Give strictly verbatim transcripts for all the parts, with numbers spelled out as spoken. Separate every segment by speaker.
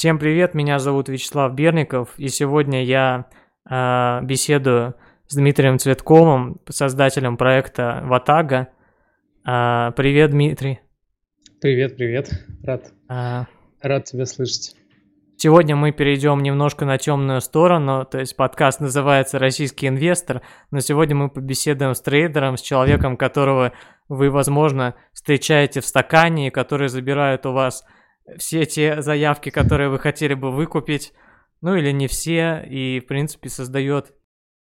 Speaker 1: Всем привет, меня зовут Вячеслав Берников, и сегодня я э, беседую с Дмитрием Цветковым, создателем проекта Ватага. Э, привет, Дмитрий.
Speaker 2: Привет, привет, рад,
Speaker 1: Э,
Speaker 2: рад тебя слышать.
Speaker 1: Сегодня мы перейдем немножко на темную сторону, то есть подкаст называется «Российский инвестор», но сегодня мы побеседуем с трейдером, с человеком, которого вы, возможно, встречаете в стакане, и который забирает у вас все те заявки, которые вы хотели бы выкупить, ну или не все, и, в принципе, создает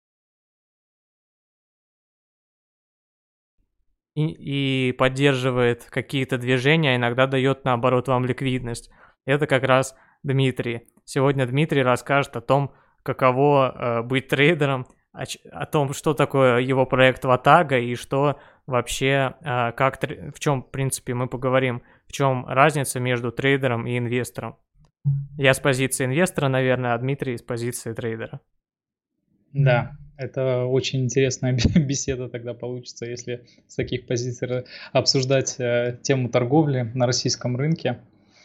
Speaker 1: и, и поддерживает какие-то движения, а иногда дает, наоборот, вам ликвидность. Это как раз Дмитрий. Сегодня Дмитрий расскажет о том, каково э, быть трейдером, о, о том, что такое его проект Ватага и что вообще, э, как, в чем, в принципе, мы поговорим, в чем разница между трейдером и инвестором. Я с позиции инвестора, наверное, а Дмитрий с позиции трейдера.
Speaker 2: Да, это очень интересная беседа тогда получится, если с таких позиций обсуждать э, тему торговли на российском рынке.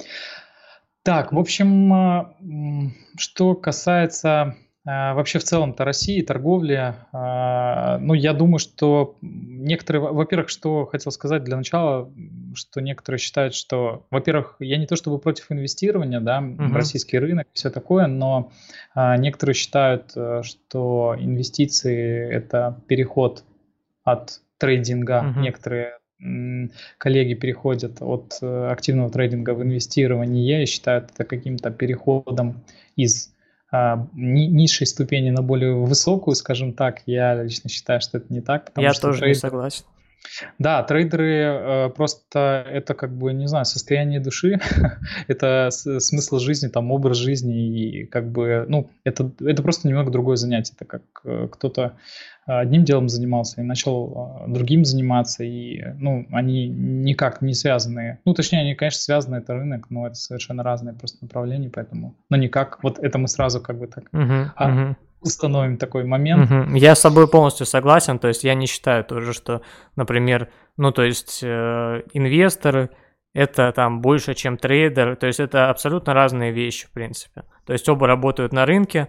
Speaker 2: Так, в общем, что касается э, вообще в целом-то России, торговли, э, ну, я думаю, что некоторые, во-первых, что хотел сказать для начала, что некоторые считают, что, во-первых, я не то чтобы против инвестирования, да,
Speaker 1: Мгм.
Speaker 2: в российский рынок, все такое, но э, некоторые считают, э, что инвестиции – это переход от трейдинга,
Speaker 1: Мгм.
Speaker 2: некоторые м, коллеги переходят от э, активного трейдинга в инвестирование и считают это каким-то переходом из а, ни- низшей ступени на более высокую, скажем так. Я лично считаю, что это не так, потому
Speaker 1: Я
Speaker 2: что
Speaker 1: тоже не
Speaker 2: трейдер,
Speaker 1: согласен.
Speaker 2: да, трейдеры э, просто это как бы, не знаю, состояние души, это с- смысл жизни, там образ жизни и как бы, ну, это, это просто немного другое занятие. Это как э, кто-то одним делом занимался и начал э, другим заниматься, и, ну, они никак не связаны. Ну, точнее, они, конечно, связаны, это рынок, но это совершенно разные просто направления, поэтому, но никак, вот это мы сразу как бы так
Speaker 1: Мгм.
Speaker 2: а,
Speaker 1: Мгм.
Speaker 2: установим такой момент.
Speaker 1: Мгм. Я с собой полностью согласен, то есть я не считаю тоже, что, например, ну то есть э, инвестор это там больше, чем трейдер, то есть это абсолютно разные вещи, в принципе. То есть оба работают на рынке,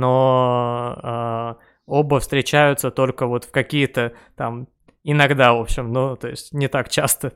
Speaker 1: но э, оба встречаются только вот в какие-то там иногда, в общем, ну то есть не так часто.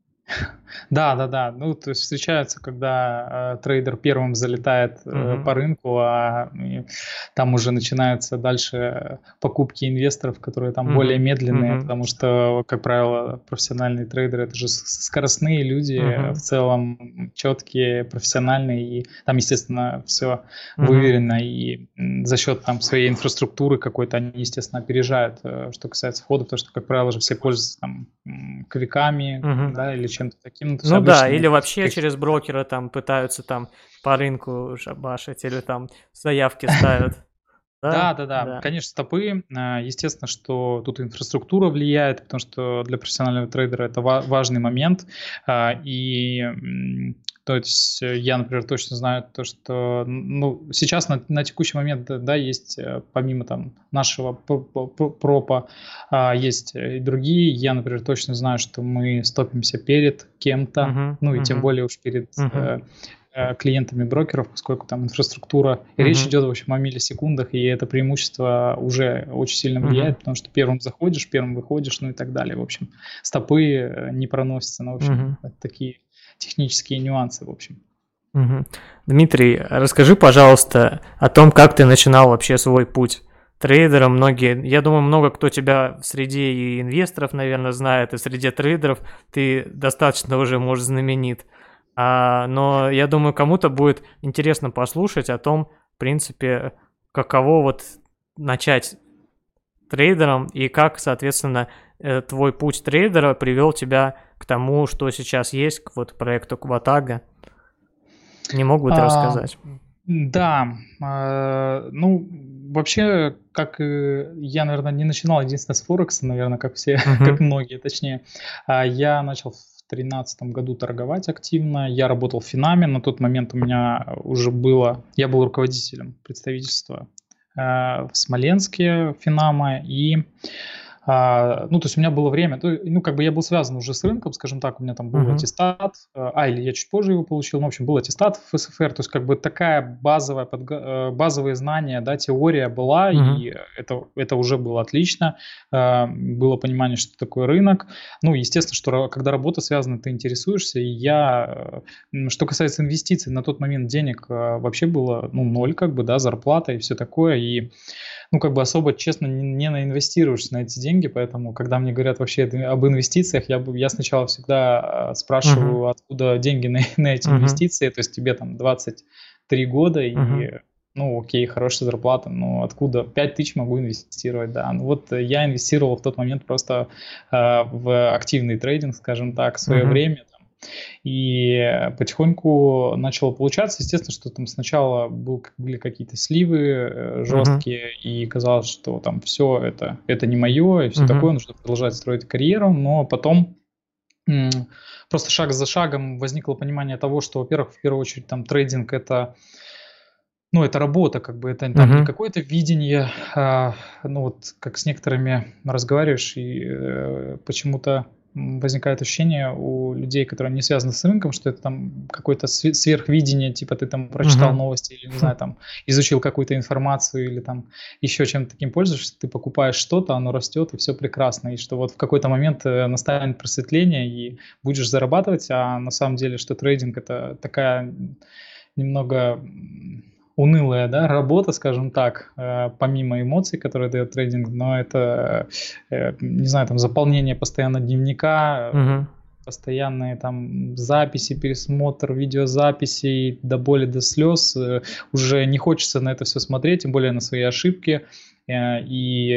Speaker 2: Да, да, да. Ну, то есть встречаются, когда э, трейдер первым залетает э,
Speaker 1: Мгм.
Speaker 2: по рынку, а и там уже начинаются дальше покупки инвесторов, которые там более
Speaker 1: Мгм.
Speaker 2: медленные,
Speaker 1: Мгм.
Speaker 2: потому что, как правило, профессиональные трейдеры это же с- скоростные люди, э, в
Speaker 1: Мгм.
Speaker 2: целом четкие, профессиональные, и там, естественно, все
Speaker 1: Мгм.
Speaker 2: выверено, и м, за счет там своей инфраструктуры какой-то они, естественно, опережают, э, что касается входа, потому что, как правило, же все пользуются там м, квиками,
Speaker 1: Мгм.
Speaker 2: да, или чем-то таким. Ну, то есть
Speaker 1: Ну да, или
Speaker 2: обычными
Speaker 1: вообще через
Speaker 2: какими-то.
Speaker 1: брокера там пытаются там по рынку шабашить, или там заявки ставят. Да,
Speaker 2: Да, да, да,
Speaker 1: да.
Speaker 2: конечно, стопы. а, Естественно, что тут инфраструктура влияет, потому что для профессионального трейдера это ва- важный момент. А, И м, то есть э, я, например, точно знаю то, что ну, сейчас на, на текущий момент, да, да, есть э, помимо там нашего п- п- п- пропа, а, есть э, и другие. Я, например, точно знаю, что мы стопимся перед кем-то,
Speaker 1: Мгм,
Speaker 2: ну и тем
Speaker 1: мгм,
Speaker 2: более уж перед
Speaker 1: мгм,
Speaker 2: э, э, клиентами брокеров, поскольку там инфраструктура, и речь
Speaker 1: мгм,
Speaker 2: идет, в общем, о миллисекундах, и это преимущество уже очень сильно
Speaker 1: мгм,
Speaker 2: влияет, потому что первым заходишь, первым выходишь, ну и так далее. В общем, стопы э, не проносятся, ну, в общем,
Speaker 1: мгм,
Speaker 2: это такие технические нюансы, в общем.
Speaker 1: мгм. Дмитрий, расскажи, пожалуйста, о том, как ты начинал вообще свой путь трейдера. Многие, я думаю, много кто тебя среди и инвесторов, наверное, знает, и среди трейдеров ты достаточно уже, может, знаменит. А, но я думаю, кому-то будет интересно послушать о том, в принципе, каково вот начать трейдером и как, соответственно, э, твой путь трейдера привел тебя к тому, что сейчас есть, к вот проекту Кватага. Не мог бы ты
Speaker 2: А,
Speaker 1: рассказать?
Speaker 2: да, а, ну, вообще, как и я, наверное, не начинал единственное с Форекса, наверное, как все, как
Speaker 1: Мгм,
Speaker 2: многие, точнее. А Я начал в тринадцатом году торговать активно. Я работал в Финаме. На тот момент у меня уже было... Я был руководителем представительства э, в Смоленске Финама. И А, ну, то есть у меня было время, то, ну, как бы я был связан уже с рынком, скажем так, у меня там был
Speaker 1: Мгм.
Speaker 2: аттестат, а, или я чуть позже его получил, ну, в общем, был аттестат в эс эф эр, то есть как бы такая базовая, подго- э, базовые знания, да, теория была,
Speaker 1: Мгм.
Speaker 2: и это, это уже было отлично, а, было понимание, что такое рынок, ну, естественно, что ра- когда работа связана, ты интересуешься, и я, э, м, что касается инвестиций, на тот момент денег э, вообще было, ну, ноль, как бы, да, зарплата и все такое, и ну, как бы особо, честно, не, не наинвестируешься на эти деньги, поэтому, когда мне говорят вообще это- об инвестициях, я, бы- я сначала всегда а,
Speaker 1: Мгм.
Speaker 2: спрашиваю, откуда деньги на, на эти
Speaker 1: Мгм.
Speaker 2: инвестиции, то есть тебе там двадцать три года
Speaker 1: Мгм.
Speaker 2: и, ну, окей, хорошая зарплата, но откуда пять тысяч могу инвестировать, да. Ну, вот э, я инвестировал в тот момент просто а, в активный трейдинг, скажем так, в свое
Speaker 1: Мгм.
Speaker 2: время, и потихоньку начало получаться. Естественно, что там сначала был, были какие-то сливы э,
Speaker 1: Мгм.
Speaker 2: жесткие, и казалось, что там все это, это не мое, и все
Speaker 1: Мгм.
Speaker 2: такое, нужно продолжать строить карьеру, но потом м, просто шаг за шагом возникло понимание того, что, во-первых, в первую очередь там трейдинг это, ну, это работа, как бы это там не
Speaker 1: Мгм.
Speaker 2: какое-то видение, а, ну вот как с некоторыми разговариваешь, и э, почему-то м, возникает ощущение у людей, которые не связаны с рынком, что это там какое-то све- сверхвидение, типа ты там прочитал
Speaker 1: Мгм.
Speaker 2: новости или, не знаю, там изучил какую-то информацию или там еще чем-то таким пользуешься, ты покупаешь что-то, оно растет, и все прекрасно, и что вот в какой-то момент э, настанет просветление, и будешь зарабатывать, а на самом деле, что трейдинг это такая немного унылая, да, работа, скажем так, э, помимо эмоций, которые дает трейдинг, но это, э, не знаю, там заполнение постоянно дневника, э,
Speaker 1: Мгм.
Speaker 2: постоянные там записи, пересмотр видеозаписей до боли, до слез. Э, Уже не хочется на это все смотреть, тем более на свои ошибки. Э, И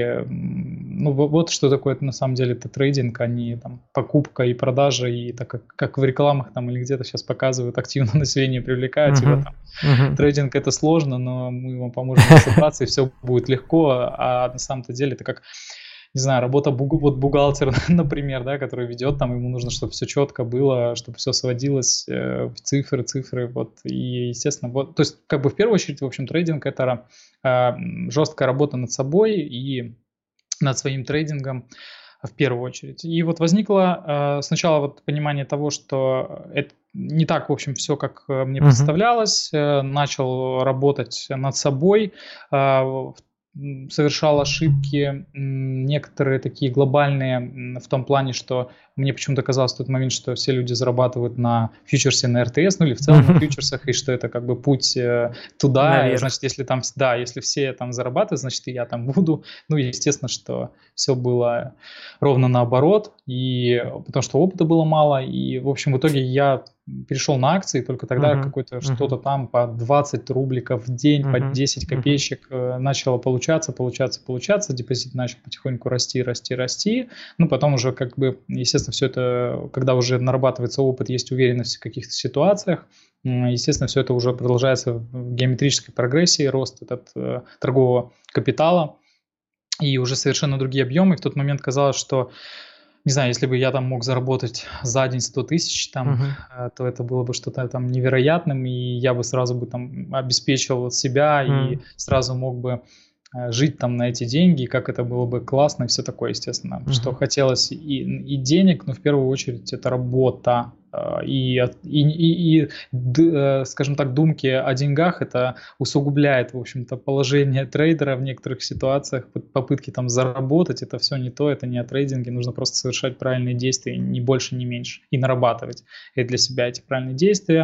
Speaker 2: м, ну, во- вот что такое это на самом деле это трейдинг, а не там покупка и продажа, и так как, как в рекламах там или где-то сейчас показывают, активно население привлекают, типа
Speaker 1: Мгм.
Speaker 2: там
Speaker 1: Мгм.
Speaker 2: трейдинг это сложно, но мы вам поможем разобраться, и все будет легко, а на самом-то деле это как, не знаю, работа буг- вот бухгалтера, например, да, который ведет, там ему нужно, чтобы все четко было, чтобы все сводилось э, в цифры, цифры, вот, и, естественно, вот, то есть, как бы в первую очередь, в общем, трейдинг это э, жесткая работа над собой и над своим трейдингом в первую очередь. И вот возникло э, сначала вот понимание того, что это не так, в общем, все, как э, мне
Speaker 1: Мгм.
Speaker 2: представлялось. Э, начал работать над собой, э, в- м, совершал ошибки, м, некоторые такие глобальные, м, в том плане, что мне почему-то казалось в тот момент, что все люди зарабатывают на фьючерсе, на эр тэ эс, ну или в целом на
Speaker 1: Мгм.
Speaker 2: фьючерсах, и что это как бы путь э, туда.
Speaker 1: Наверх.
Speaker 2: Значит, если там, да, если все там зарабатывают, значит, и я там буду. Ну, естественно, что все было ровно наоборот, и потому что опыта было мало, и, в общем, в итоге я перешел на акции, только тогда
Speaker 1: Мгм.
Speaker 2: какое-то
Speaker 1: Мгм.
Speaker 2: что-то там по двадцать рубликов в день, по
Speaker 1: Мгм.
Speaker 2: десять
Speaker 1: Мгм.
Speaker 2: копеечек э, начало получаться, получаться, получаться, депозит начал потихоньку расти, расти, расти, ну, потом уже как бы, естественно, все это, когда уже нарабатывается опыт, есть уверенность в каких-то ситуациях, м, естественно, все это уже продолжается в геометрической прогрессии, рост этот э, торгового капитала, и уже совершенно другие объемы. И в тот момент казалось, что, не знаю, если бы я там мог заработать за день сто тысяч, там,
Speaker 1: Мгм.
Speaker 2: э, то это было бы что-то там невероятным, и я бы сразу бы там обеспечивал себя и
Speaker 1: М.
Speaker 2: сразу мог бы э, жить там на эти деньги, как это было бы классно и все такое, естественно, что
Speaker 1: Мгм.
Speaker 2: хотелось и, и денег, но в первую очередь это работа. э, И, от- и, и, и д- э, скажем так, думки о деньгах это усугубляет, в общем-то, положение трейдера в некоторых ситуациях, поп- попытки там заработать, это все не то, это не о трейдинге, нужно просто совершать правильные действия, ни больше, ни меньше, и нарабатывать и для себя эти правильные действия.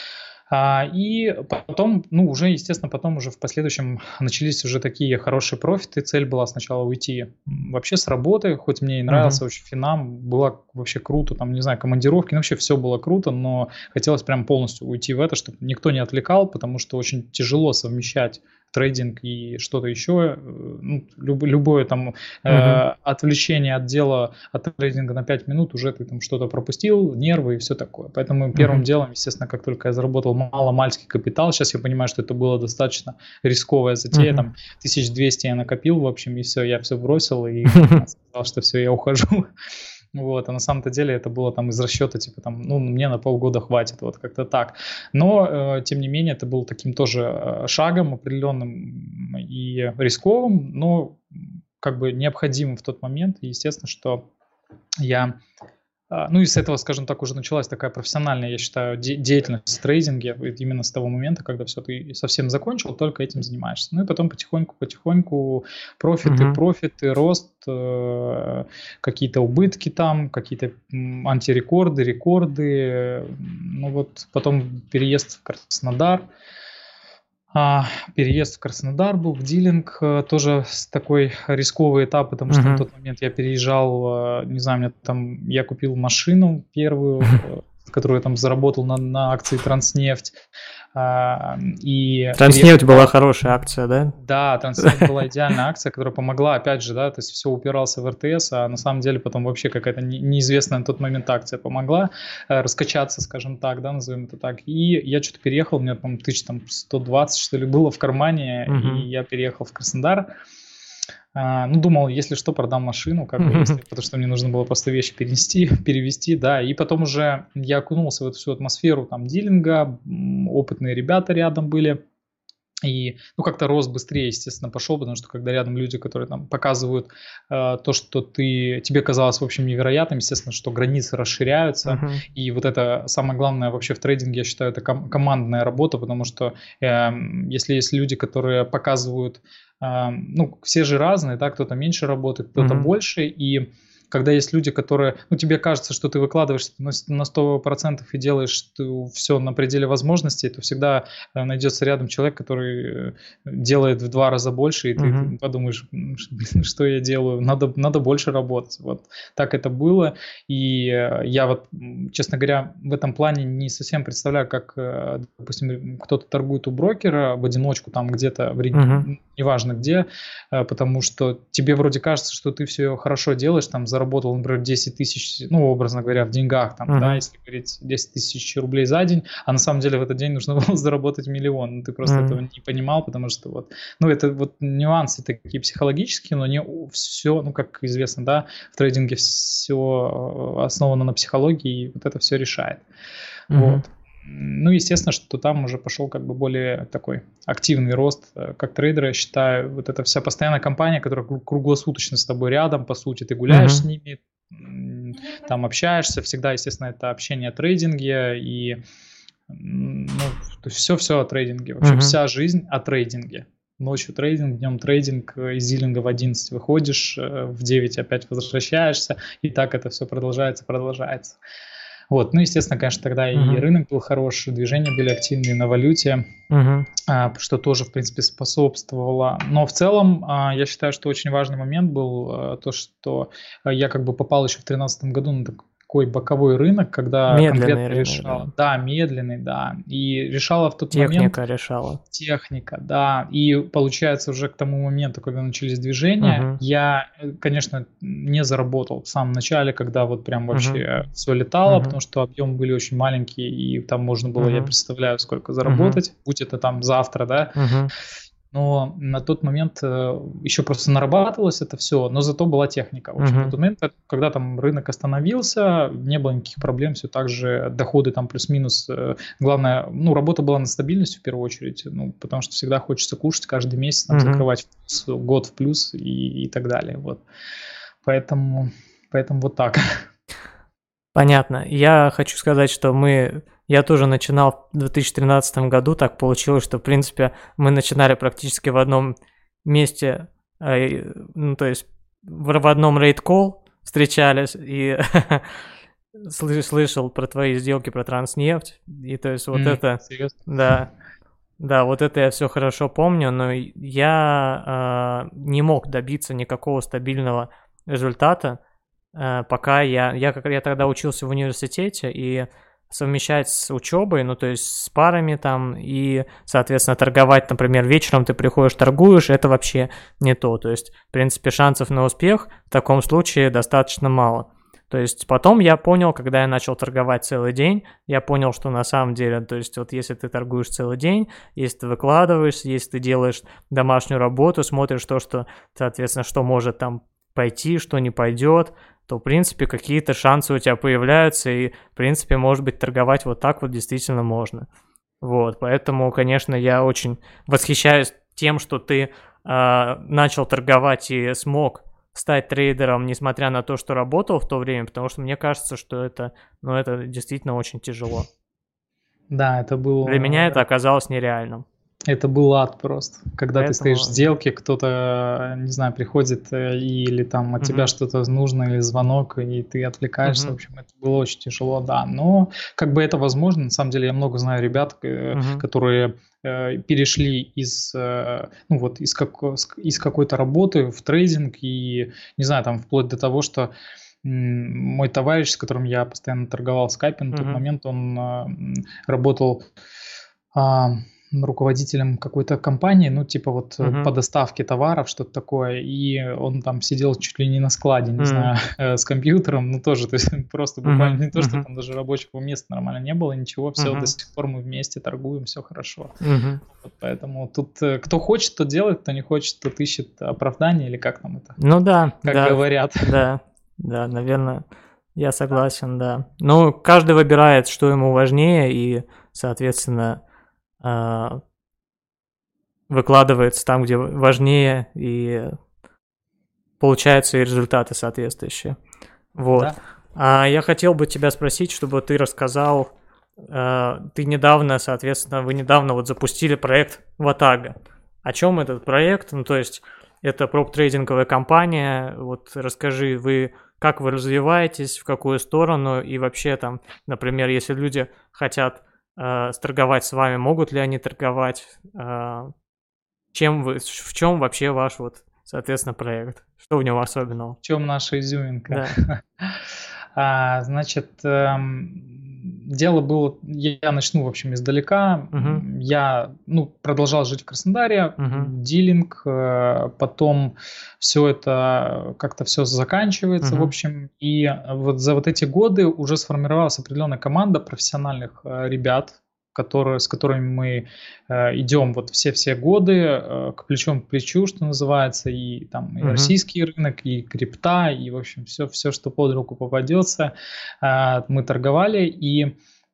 Speaker 2: А, и потом, ну, уже, естественно, потом уже в последующем начались уже такие хорошие профиты. Цель была сначала уйти м, вообще с работы, хоть мне и
Speaker 1: Мгм.
Speaker 2: нравился очень Финам, было вообще круто, там, не знаю, командировки, ну, вообще все было круто, но хотелось прям полностью уйти в это, чтобы никто не отвлекал, потому что очень тяжело совмещать трейдинг и что-то еще, э, ну, люб- любое там э,
Speaker 1: Мгм.
Speaker 2: отвлечение от дела, от трейдинга на пять минут, уже ты там что-то пропустил, нервы и все такое. Поэтому первым
Speaker 1: Мгм.
Speaker 2: делом, естественно, как только я заработал мало-мальский капитал, сейчас я понимаю, что это было достаточно рисковая затея,
Speaker 1: Мгм.
Speaker 2: там тысяча двести я накопил, в общем, и все, я все бросил и сказал, что все, я ухожу. Вот, а на самом-то деле это было там из расчета, типа там, ну, мне на полгода хватит, вот как-то так. Но, э, тем не менее, это был таким тоже э, шагом определенным и рисковым, но как бы необходимым в тот момент. И естественно, что я... Ну и с этого, скажем так, уже началась такая профессиональная, я считаю, де- деятельность в трейдинге, именно с того момента, когда все, ты совсем закончил, только этим занимаешься. Ну и потом потихоньку-потихоньку профиты,
Speaker 1: Мгм.
Speaker 2: профиты, рост, э, какие-то убытки там, какие-то м, антирекорды, рекорды. Ну вот потом переезд в Краснодар. А, переезд в Краснодар был, в дилинг, э, тоже с такой рисковый этап, потому что на
Speaker 1: Мгм.
Speaker 2: тот момент я переезжал, э, не знаю, мне там, я купил машину первую, э, которую я там заработал на, на акции Транснефть, а, и переехал
Speaker 1: Транснефть была хорошая акция, да?
Speaker 2: да, Транснефть была идеальная акция, которая помогла, опять же, да, то есть все упирался в эр тэ эс, а на самом деле потом вообще какая-то не- неизвестная на тот момент акция помогла э, раскачаться, скажем так, да, назовем это так. И я что-то переехал, у меня, по-моему, тысяч там сто двадцать, что ли, было в кармане, и
Speaker 1: Мгм.
Speaker 2: я переехал в Краснодар. А, ну, думал, если что, продам машину, как бы, если, потому что мне нужно было просто вещи перенести, перевести, да, и потом уже я окунулся в эту всю атмосферу, там, дилинга, м, опытные ребята рядом были, и, ну, как-то рост быстрее, естественно, пошел, потому что когда рядом люди, которые там показывают э, то, что ты, тебе казалось, в общем, невероятным, естественно, что границы расширяются,
Speaker 1: Мгм.
Speaker 2: и вот это самое главное вообще в трейдинге, я считаю, это ком- командная работа, потому что э, если есть люди, которые показывают, э, ну, все же разные, да, кто-то меньше работает, кто-то
Speaker 1: Мгм.
Speaker 2: больше, и когда есть люди, которые, ну, тебе кажется, что ты выкладываешься на с- на сто процентов и делаешь все на пределе возможностей, то всегда э, найдется рядом человек, который э, делает в два раза больше, и ты,
Speaker 1: Мгм.
Speaker 2: ты подумаешь, «М, блин, что я делаю, надо, надо больше работать». Вот так это было, и э, я вот, м, честно говоря, в этом плане не совсем представляю, как, э, допустим, кто-то торгует у брокера в одиночку, там где-то, в реги-
Speaker 1: Мгм.
Speaker 2: м, неважно где, э, потому что тебе вроде кажется, что ты все хорошо делаешь, там заработал, например, десять тысяч, ну, образно говоря, в деньгах, там, да,
Speaker 1: Мгм.
Speaker 2: если говорить десять тысяч рублей за день, а на самом деле в этот день нужно было заработать миллион, но ты просто этого
Speaker 1: Мгм.
Speaker 2: не понимал, потому что вот, ну, это вот нюансы такие психологические, но не все, ну, как известно, да, в трейдинге все основано на психологии, и вот это все решает.
Speaker 1: Мгм.
Speaker 2: Вот. Ну, естественно, что там уже пошел как бы более такой активный рост. Э, Как трейдер, я считаю, вот эта вся постоянная компания, которая кру- круглосуточно с тобой рядом, по сути, ты гуляешь с
Speaker 1: Мгм.
Speaker 2: ними, м, там общаешься, всегда, естественно, это общение о трейдинге и, м, ну, все-все о трейдинге. Вообще
Speaker 1: Мгм.
Speaker 2: вся жизнь о трейдинге. Ночью трейдинг, днем трейдинг, э, из дилинга в одиннадцать выходишь, э, в девять опять возвращаешься, и так это все продолжается, продолжается. Вот, ну, естественно, конечно, тогда и
Speaker 1: Мгм.
Speaker 2: рынок был хороший, движения были активные на валюте,
Speaker 1: Мгм.
Speaker 2: а, что тоже, в принципе, способствовало. Но в целом, а, я считаю, что очень важный момент был а, то, что а, я как бы попал еще в две тысячи тринадцатом году на такой боковой рынок, когда
Speaker 1: Медленный
Speaker 2: конкретно
Speaker 1: рынок, да.
Speaker 2: решал, да, медленный, да, и решала в тот момент
Speaker 1: Техника решала.
Speaker 2: техника, да, и получается уже к тому моменту, когда начались движения,
Speaker 1: Мгм.
Speaker 2: я, э, конечно, не заработал в самом начале, когда вот прям
Speaker 1: Мгм.
Speaker 2: вообще все летало,
Speaker 1: Мгм.
Speaker 2: потому что объемы были очень маленькие, и там можно было, я
Speaker 1: Мгм.
Speaker 2: представляю, сколько
Speaker 1: Мгм.
Speaker 2: заработать, будь это там завтра, да,
Speaker 1: Мгм.
Speaker 2: но на тот момент э, еще просто нарабатывалось это все, но зато была техника. В общем, на
Speaker 1: Мгм.
Speaker 2: тот момент, как- когда там рынок остановился, не было никаких проблем, все так же доходы там плюс-минус. э, Главное, ну, работа была над стабильностью в первую очередь, ну, потому что всегда хочется кушать каждый месяц, там,
Speaker 1: Мгм.
Speaker 2: закрывать в плюс, год в плюс и, и так далее. Вот. Поэтому, поэтому вот так.
Speaker 1: Понятно. Я хочу сказать, что мы я тоже начинал в две тысячи тринадцатом году. Так получилось, что, в принципе, мы начинали практически в одном месте, э, ну, то есть в в одном рейд-колл встречались, и сл слышал про твои сделки, про Транснефть. И то есть вот
Speaker 2: М,
Speaker 1: это,
Speaker 2: Серьезно?
Speaker 1: да, да, вот это я все хорошо помню, но я, а, не мог добиться никакого стабильного результата. Э, пока я я как я тогда учился в университете, и совмещать с учебой, ну, то есть с парами там и, соответственно, торговать, например, вечером ты приходишь, торгуешь, это вообще не то. То есть, в принципе, шансов на успех в таком случае достаточно мало. То есть потом я понял, когда я начал торговать целый день, я понял, что на самом деле, то есть вот если ты торгуешь целый день, если ты выкладываешься, если ты делаешь домашнюю работу, смотришь то, что, соответственно, что может там пойти, что не пойдет, то, в принципе, какие-то шансы у тебя появляются, и, в принципе, может быть, торговать вот так вот действительно можно. Вот, поэтому, конечно, я очень восхищаюсь тем, что ты начал торговать и смог стать трейдером, несмотря на то, что работал в то время, потому что мне кажется, что это, ну, это действительно очень тяжело.
Speaker 2: Да, это было...
Speaker 1: Для меня это оказалось нереальным.
Speaker 2: Это был ад просто. Когда
Speaker 1: Поэтому...
Speaker 2: ты стоишь в сделке, кто-то, не знаю, приходит или там от uh-huh. тебя что-то нужно, или звонок, и ты отвлекаешься. Uh-huh. В общем, это было очень тяжело, да. Но как бы это возможно. На самом деле я много знаю ребят, uh-huh. которые э, перешли из, э, ну, вот, из, как, из какой-то работы в трейдинг и, не знаю, там вплоть до того, что мой товарищ, с которым я постоянно торговал в скайпе, на uh-huh. тот момент он э, работал... Э, руководителем какой-то компании, ну, типа вот uh-huh. по доставке товаров, что-то такое, и он там сидел чуть ли не на складе, не uh-huh. знаю, с компьютером, ну, тоже, то есть просто буквально uh-huh. не то, что uh-huh. там даже рабочего места нормально не было, ничего, все, uh-huh. до сих пор мы вместе торгуем, все хорошо. Uh-huh. Вот поэтому тут кто хочет, то делает, кто не хочет, тот ищет оправдание, или как там это?
Speaker 1: Ну, да.
Speaker 2: Как
Speaker 1: да,
Speaker 2: говорят.
Speaker 1: Да, да, наверное, я согласен, да. Ну, каждый выбирает, что ему важнее, и, соответственно, выкладывается там, где важнее, и получаются и результаты соответствующие. Вот. Да. А я хотел бы тебя спросить, чтобы ты рассказал, ты недавно, соответственно, вы недавно вот запустили проект Ватага. О чем этот проект? Ну, то есть это проп-трейдинговая компания. Вот расскажи, вы как вы развиваетесь, в какую сторону, и вообще там, например, если люди хотят торговать с вами, могут ли они торговать, чем вы, в чем вообще ваш вот, соответственно, проект, что в нем особенного?
Speaker 2: В чем наша изюминка?
Speaker 1: Да.
Speaker 2: а, значит, эм, дело было, я начну, в общем, издалека, uh-huh. я, ну, продолжал жить в Краснодаре, uh-huh. дилинг, э, потом все это, как-то все заканчивается, uh-huh. в общем, и вот за вот эти годы уже сформировалась определенная команда профессиональных э, ребят, которые, с которыми мы э, идем вот все-все годы э, к плечом к плечу, что называется, и там и uh-huh. российский рынок, и крипта, и, в общем, все, все что под руку попадется, э, мы торговали, и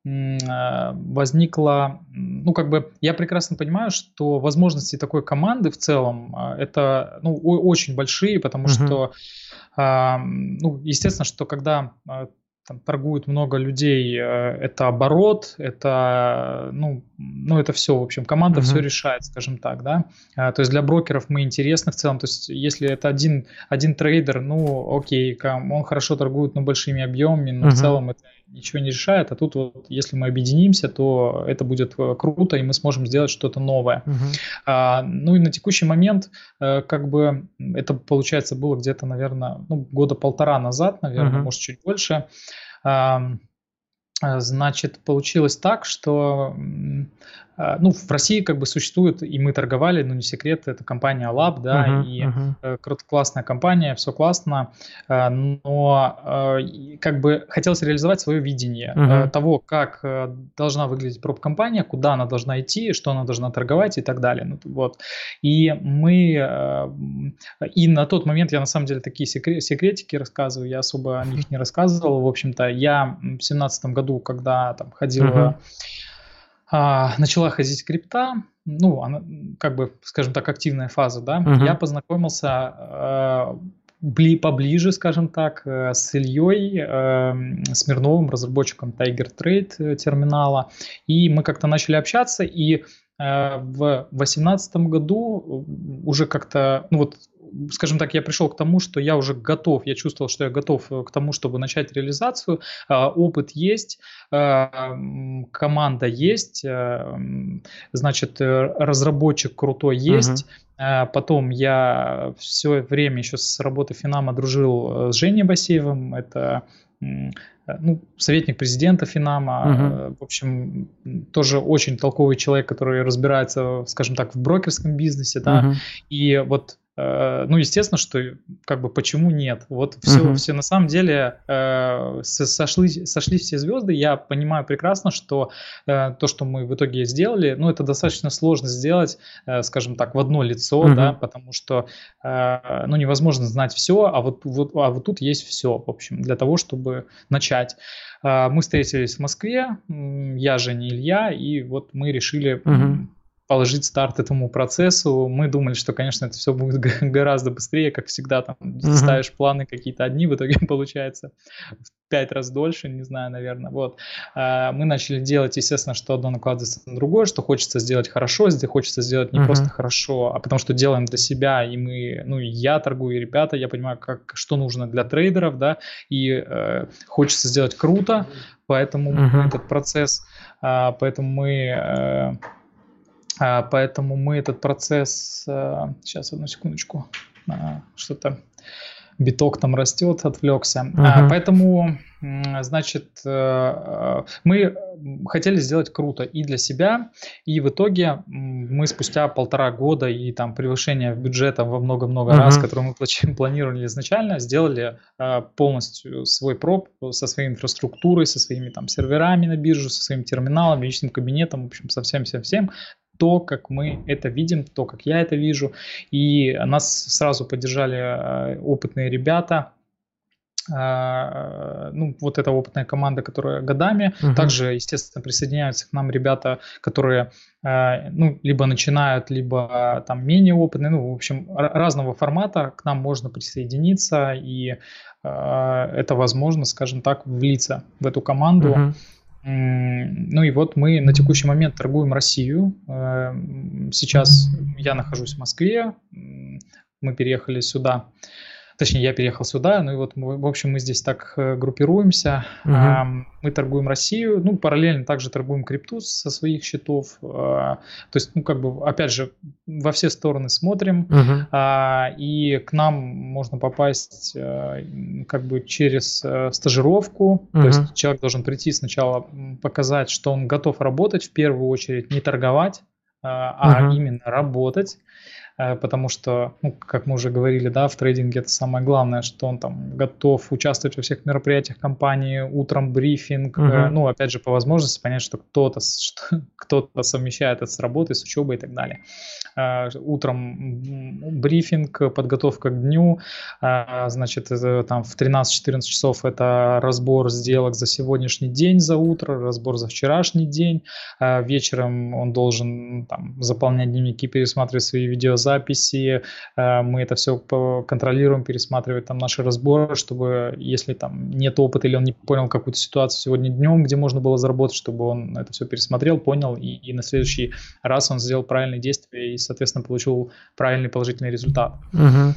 Speaker 2: возникло, ну, как бы, я прекрасно понимаю, что возможности такой команды в целом, это, ну, очень большие, потому uh-huh. что, ну, естественно, что когда там торгует много людей, это оборот, это, ну, ну это все, в общем, команда uh-huh. все решает, скажем так, да. То есть для брокеров мы интересны в целом, то есть если это один, один трейдер, ну, окей, он хорошо торгует, но большими объемами, но uh-huh. в целом это ничего не решает, а тут вот, если мы объединимся, то это будет круто, и мы сможем сделать что-то новое. Uh-huh. А, ну и на текущий момент, как бы, это, получается, было где-то, наверное, ну, года полтора назад, наверное, uh-huh. может, чуть больше. А, значит, получилось так, что, ну, в России как бы существует, и мы торговали, ну, не секрет, это компания Lab, да, uh-huh, и uh-huh. классная компания, все классно, но как бы хотелось реализовать свое видение uh-huh. того, как должна выглядеть проб-компания, куда она должна идти, что она должна торговать и так далее, ну, вот. И мы, и на тот момент я на самом деле такие секретики рассказываю, я особо о них не рассказывал, в общем-то, я в семнадцатом году, когда там ходила, uh-huh. а, начала ходить крипта, ну, она, как бы, скажем так, активная фаза, да, uh-huh. я познакомился а, бли, поближе, скажем так, с Ильей а, Смирновым, разработчиком Tiger Trade терминала, и мы как-то начали общаться, и а, в восемнадцатом году уже как-то, ну вот, скажем так, я пришел к тому, что я уже готов, я чувствовал, что я готов к тому, чтобы начать реализацию. Опыт есть, команда есть, значит, разработчик крутой есть. Uh-huh. Потом я все время еще с работы Финама дружил с Женей Басеевым, это, ну, советник президента Финама, uh-huh. в общем, тоже очень толковый человек, который разбирается, скажем так, в брокерском бизнесе, да, uh-huh. и вот, ну, естественно, что, как бы, почему нет? Вот все, uh-huh. все на самом деле э, сошли, сошли все звезды. Я понимаю прекрасно, что э, то, что мы в итоге сделали, ну, это достаточно сложно сделать, э, скажем так, в одно лицо, uh-huh. да, потому что, э, ну, невозможно знать все, а вот, вот, а вот тут есть все, в общем, для того, чтобы начать. Э, мы встретились в Москве, я, Женя, Илья, и вот мы решили... Uh-huh. положить старт этому процессу. Мы думали, что, конечно, это все будет гораздо быстрее, как всегда, там
Speaker 1: Мгм.
Speaker 2: ставишь планы какие-то одни, в итоге получается в пять раз дольше, не знаю, наверное. Вот. А, Мы начали делать, естественно, что одно накладывается на другое, что хочется сделать хорошо, где хочется сделать не просто
Speaker 1: Мгм.
Speaker 2: хорошо, а потому что делаем для себя, и мы, ну, и я торгую, и ребята, я понимаю, как, что нужно для трейдеров, да, и э, хочется сделать круто, поэтому мы
Speaker 1: Мгм.
Speaker 2: этот процесс, а, поэтому мы э, а, Поэтому мы этот процесс... а, Сейчас, одну секундочку. а, Что-то биток там растет, отвлекся. А,
Speaker 1: Мгм.
Speaker 2: Поэтому, м, значит, э, э, мы хотели сделать круто и для себя, и в итоге м, мы спустя полтора года и там превышение бюджета во много-много раз,
Speaker 1: Мгм.
Speaker 2: который мы плачи- планировали изначально, сделали э, полностью свой проб со своей инфраструктурой, со своими там серверами на бирже, со своим терминалом, личным кабинетом, в общем, со всем-всем-всем, то, как мы это видим, то, как я это вижу. И нас сразу поддержали э, опытные ребята. А, Ну, вот эта опытная команда, которая годами.
Speaker 1: Мгм.
Speaker 2: Также, естественно, присоединяются к нам ребята, которые, э, ну, либо начинают, либо э, там менее опытные. Ну, в общем, р- разного формата к нам можно присоединиться, и э, это возможно, скажем так, влиться в эту команду.
Speaker 1: Мгм.
Speaker 2: М, Ну и вот мы на текущий момент торгуем Россию. Э, Сейчас я нахожусь в Москве, м, мы переехали сюда, точнее я переехал сюда, ну и вот мы, в общем, мы здесь так э, группируемся.
Speaker 1: Мгм.
Speaker 2: Ам, Мы торгуем Россию, ну параллельно также торгуем крипту со своих счетов. А, То есть, ну как бы, опять же, во все стороны смотрим.
Speaker 1: Мгм.
Speaker 2: А, И к нам можно попасть э, м, как бы через э, стажировку. То
Speaker 1: Мгм.
Speaker 2: есть человек должен прийти сначала, м, показать, что он готов работать, в первую очередь не торговать, а а
Speaker 1: Мгм.
Speaker 2: именно работать. Э, потому что, ну, как мы уже говорили, да, в трейдинге это самое главное, что он там готов участвовать во всех мероприятиях компании, утром брифинг, э,
Speaker 1: Мгм.
Speaker 2: ну, опять же, по возможности понять, что кто-то, с- что кто-то совмещает это с работой, с учебой и так далее. Э, Утром м, брифинг, подготовка к дню, э, значит, это там в тринадцать-четырнадцать часов это разбор сделок за сегодняшний день, за утро, разбор за вчерашний день. Э, Вечером он должен там заполнять дневники, пересматривать свои видеозаписи. Э, Мы это все контролируем, пересматривать там наши разборы, чтобы если там нет опыта или он не понял какую-то ситуацию сегодня днем, где можно было заработать, чтобы он это все пересмотрел, понял, и, и на следующий раз он сделал правильные действия и, соответственно, получил правильный положительный результат.
Speaker 1: Мгм.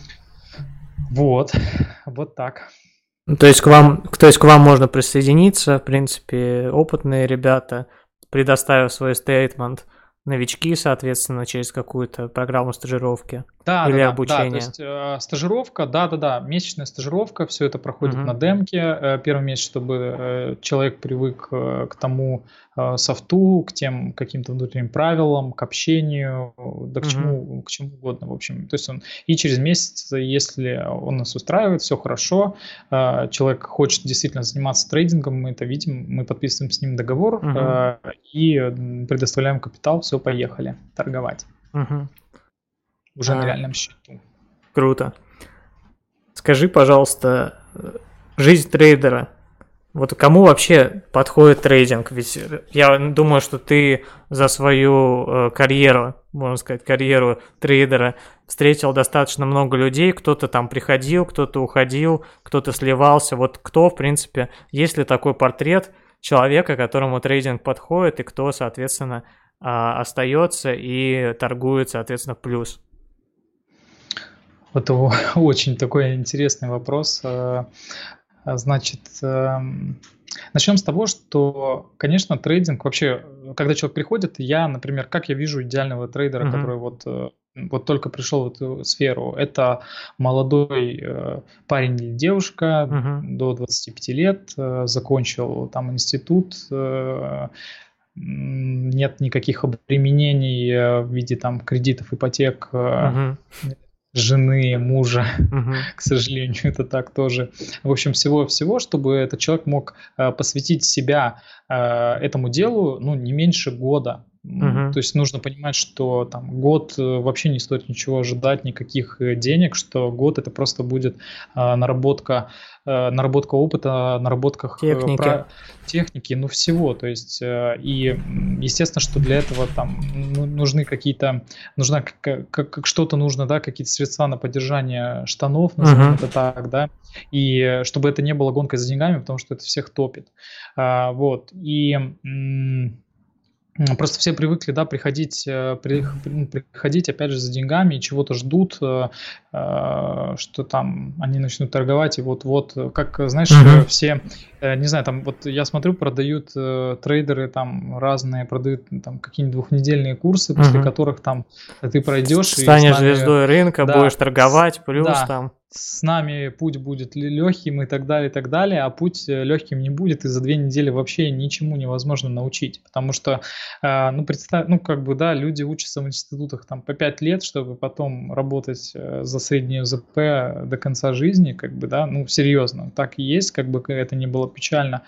Speaker 2: Вот, вот так.
Speaker 1: Ну, То есть к вам, то есть к вам можно присоединиться, в принципе, опытные ребята, предоставив свой стейтмент, новички, соответственно, через какую-то программу стажировки
Speaker 2: Да, да,
Speaker 1: или
Speaker 2: да, да, то
Speaker 1: обучения.
Speaker 2: есть э, стажировка, да, да, да, месячная стажировка, все это проходит на
Speaker 1: Мгм.
Speaker 2: демке. Э, первый месяц, чтобы э, человек привык э, к тому э, софту, к тем каким-то внутренним правилам, к общению, да к
Speaker 1: Мгм.
Speaker 2: чему, к чему угодно, в общем. То есть он и через месяц, если он нас устраивает, все хорошо, э, человек хочет действительно заниматься трейдингом, мы это видим, мы подписываем с ним договор
Speaker 1: Мгм.
Speaker 2: э, и м, предоставляем капитал, все, поехали торговать
Speaker 1: Мгм.
Speaker 2: уже на
Speaker 1: А,
Speaker 2: реальном счету.
Speaker 1: круто. Скажи, пожалуйста, э, жизнь трейдера. Вот кому вообще подходит трейдинг? Ведь э, я думаю, что ты за свою э, карьеру, можно сказать, карьеру трейдера встретил достаточно много людей. Кто-то там приходил, кто-то уходил, кто-то сливался. Вот кто, в принципе, есть ли такой портрет человека, которому трейдинг подходит, и кто, соответственно, а, остается и торгует, соответственно, в плюс?
Speaker 2: Это о- очень такой интересный вопрос. Э, а, Значит, эм, начнем с того, что, конечно, трейдинг вообще, э, когда человек приходит, я, например, как я вижу идеального трейдера,
Speaker 1: Мгм.
Speaker 2: который вот, э, вот только пришел в эту сферу, это молодой э, парень или девушка
Speaker 1: Мгм.
Speaker 2: до двадцати пяти лет, э, закончил там институт, э, м, нет никаких обременений э, в виде там кредитов, ипотек, э,
Speaker 1: Мгм.
Speaker 2: жены, мужа,
Speaker 1: Мгм.
Speaker 2: к сожалению, это так тоже. В общем, всего-всего, чтобы этот человек мог э, посвятить себя э, этому делу, ну, не меньше года.
Speaker 1: Мгм.
Speaker 2: То есть нужно понимать, что там год э, вообще не стоит ничего ожидать, никаких э, денег, что год это просто будет а, наработка, э, наработка опыта, наработка э,
Speaker 1: Техники.
Speaker 2: про техники, ну всего. То есть э, и м, естественно, что для этого там ну, нужны какие-то, нужна как, как- как что-то нужно, да, какие-то средства на поддержание штанов, назовем
Speaker 1: Мгм.
Speaker 2: это так, да, и э, чтобы это не было гонкой за деньгами, потому что это всех топит. А, вот, и м, м, просто все привыкли, да, приходить, э, при- ну, приходить опять же за деньгами и чего-то ждут, э, э, что там они начнут торговать, и вот-вот, э, как, э, знаешь, э,
Speaker 1: Мгм.
Speaker 2: все, э, не знаю, там вот я смотрю, продают э, трейдеры там разные, продают м, там какие-нибудь двухнедельные курсы, после
Speaker 1: Мгм.
Speaker 2: которых там ты пройдешь и с
Speaker 1: Станешь
Speaker 2: нами,
Speaker 1: звездой рынка,
Speaker 2: да,
Speaker 1: будешь
Speaker 2: с-
Speaker 1: торговать, плюс
Speaker 2: да,
Speaker 1: там.
Speaker 2: с нами путь будет легким и так далее, и так далее, а путь э, легким не будет, и за две недели вообще ничему невозможно научить, потому что а, ну, представь, ну, как бы, да, люди учатся в институтах там по пять лет, чтобы потом работать э, за среднюю ЗП до конца жизни, как бы, да, ну, серьезно, так и есть, как бы это ни было печально.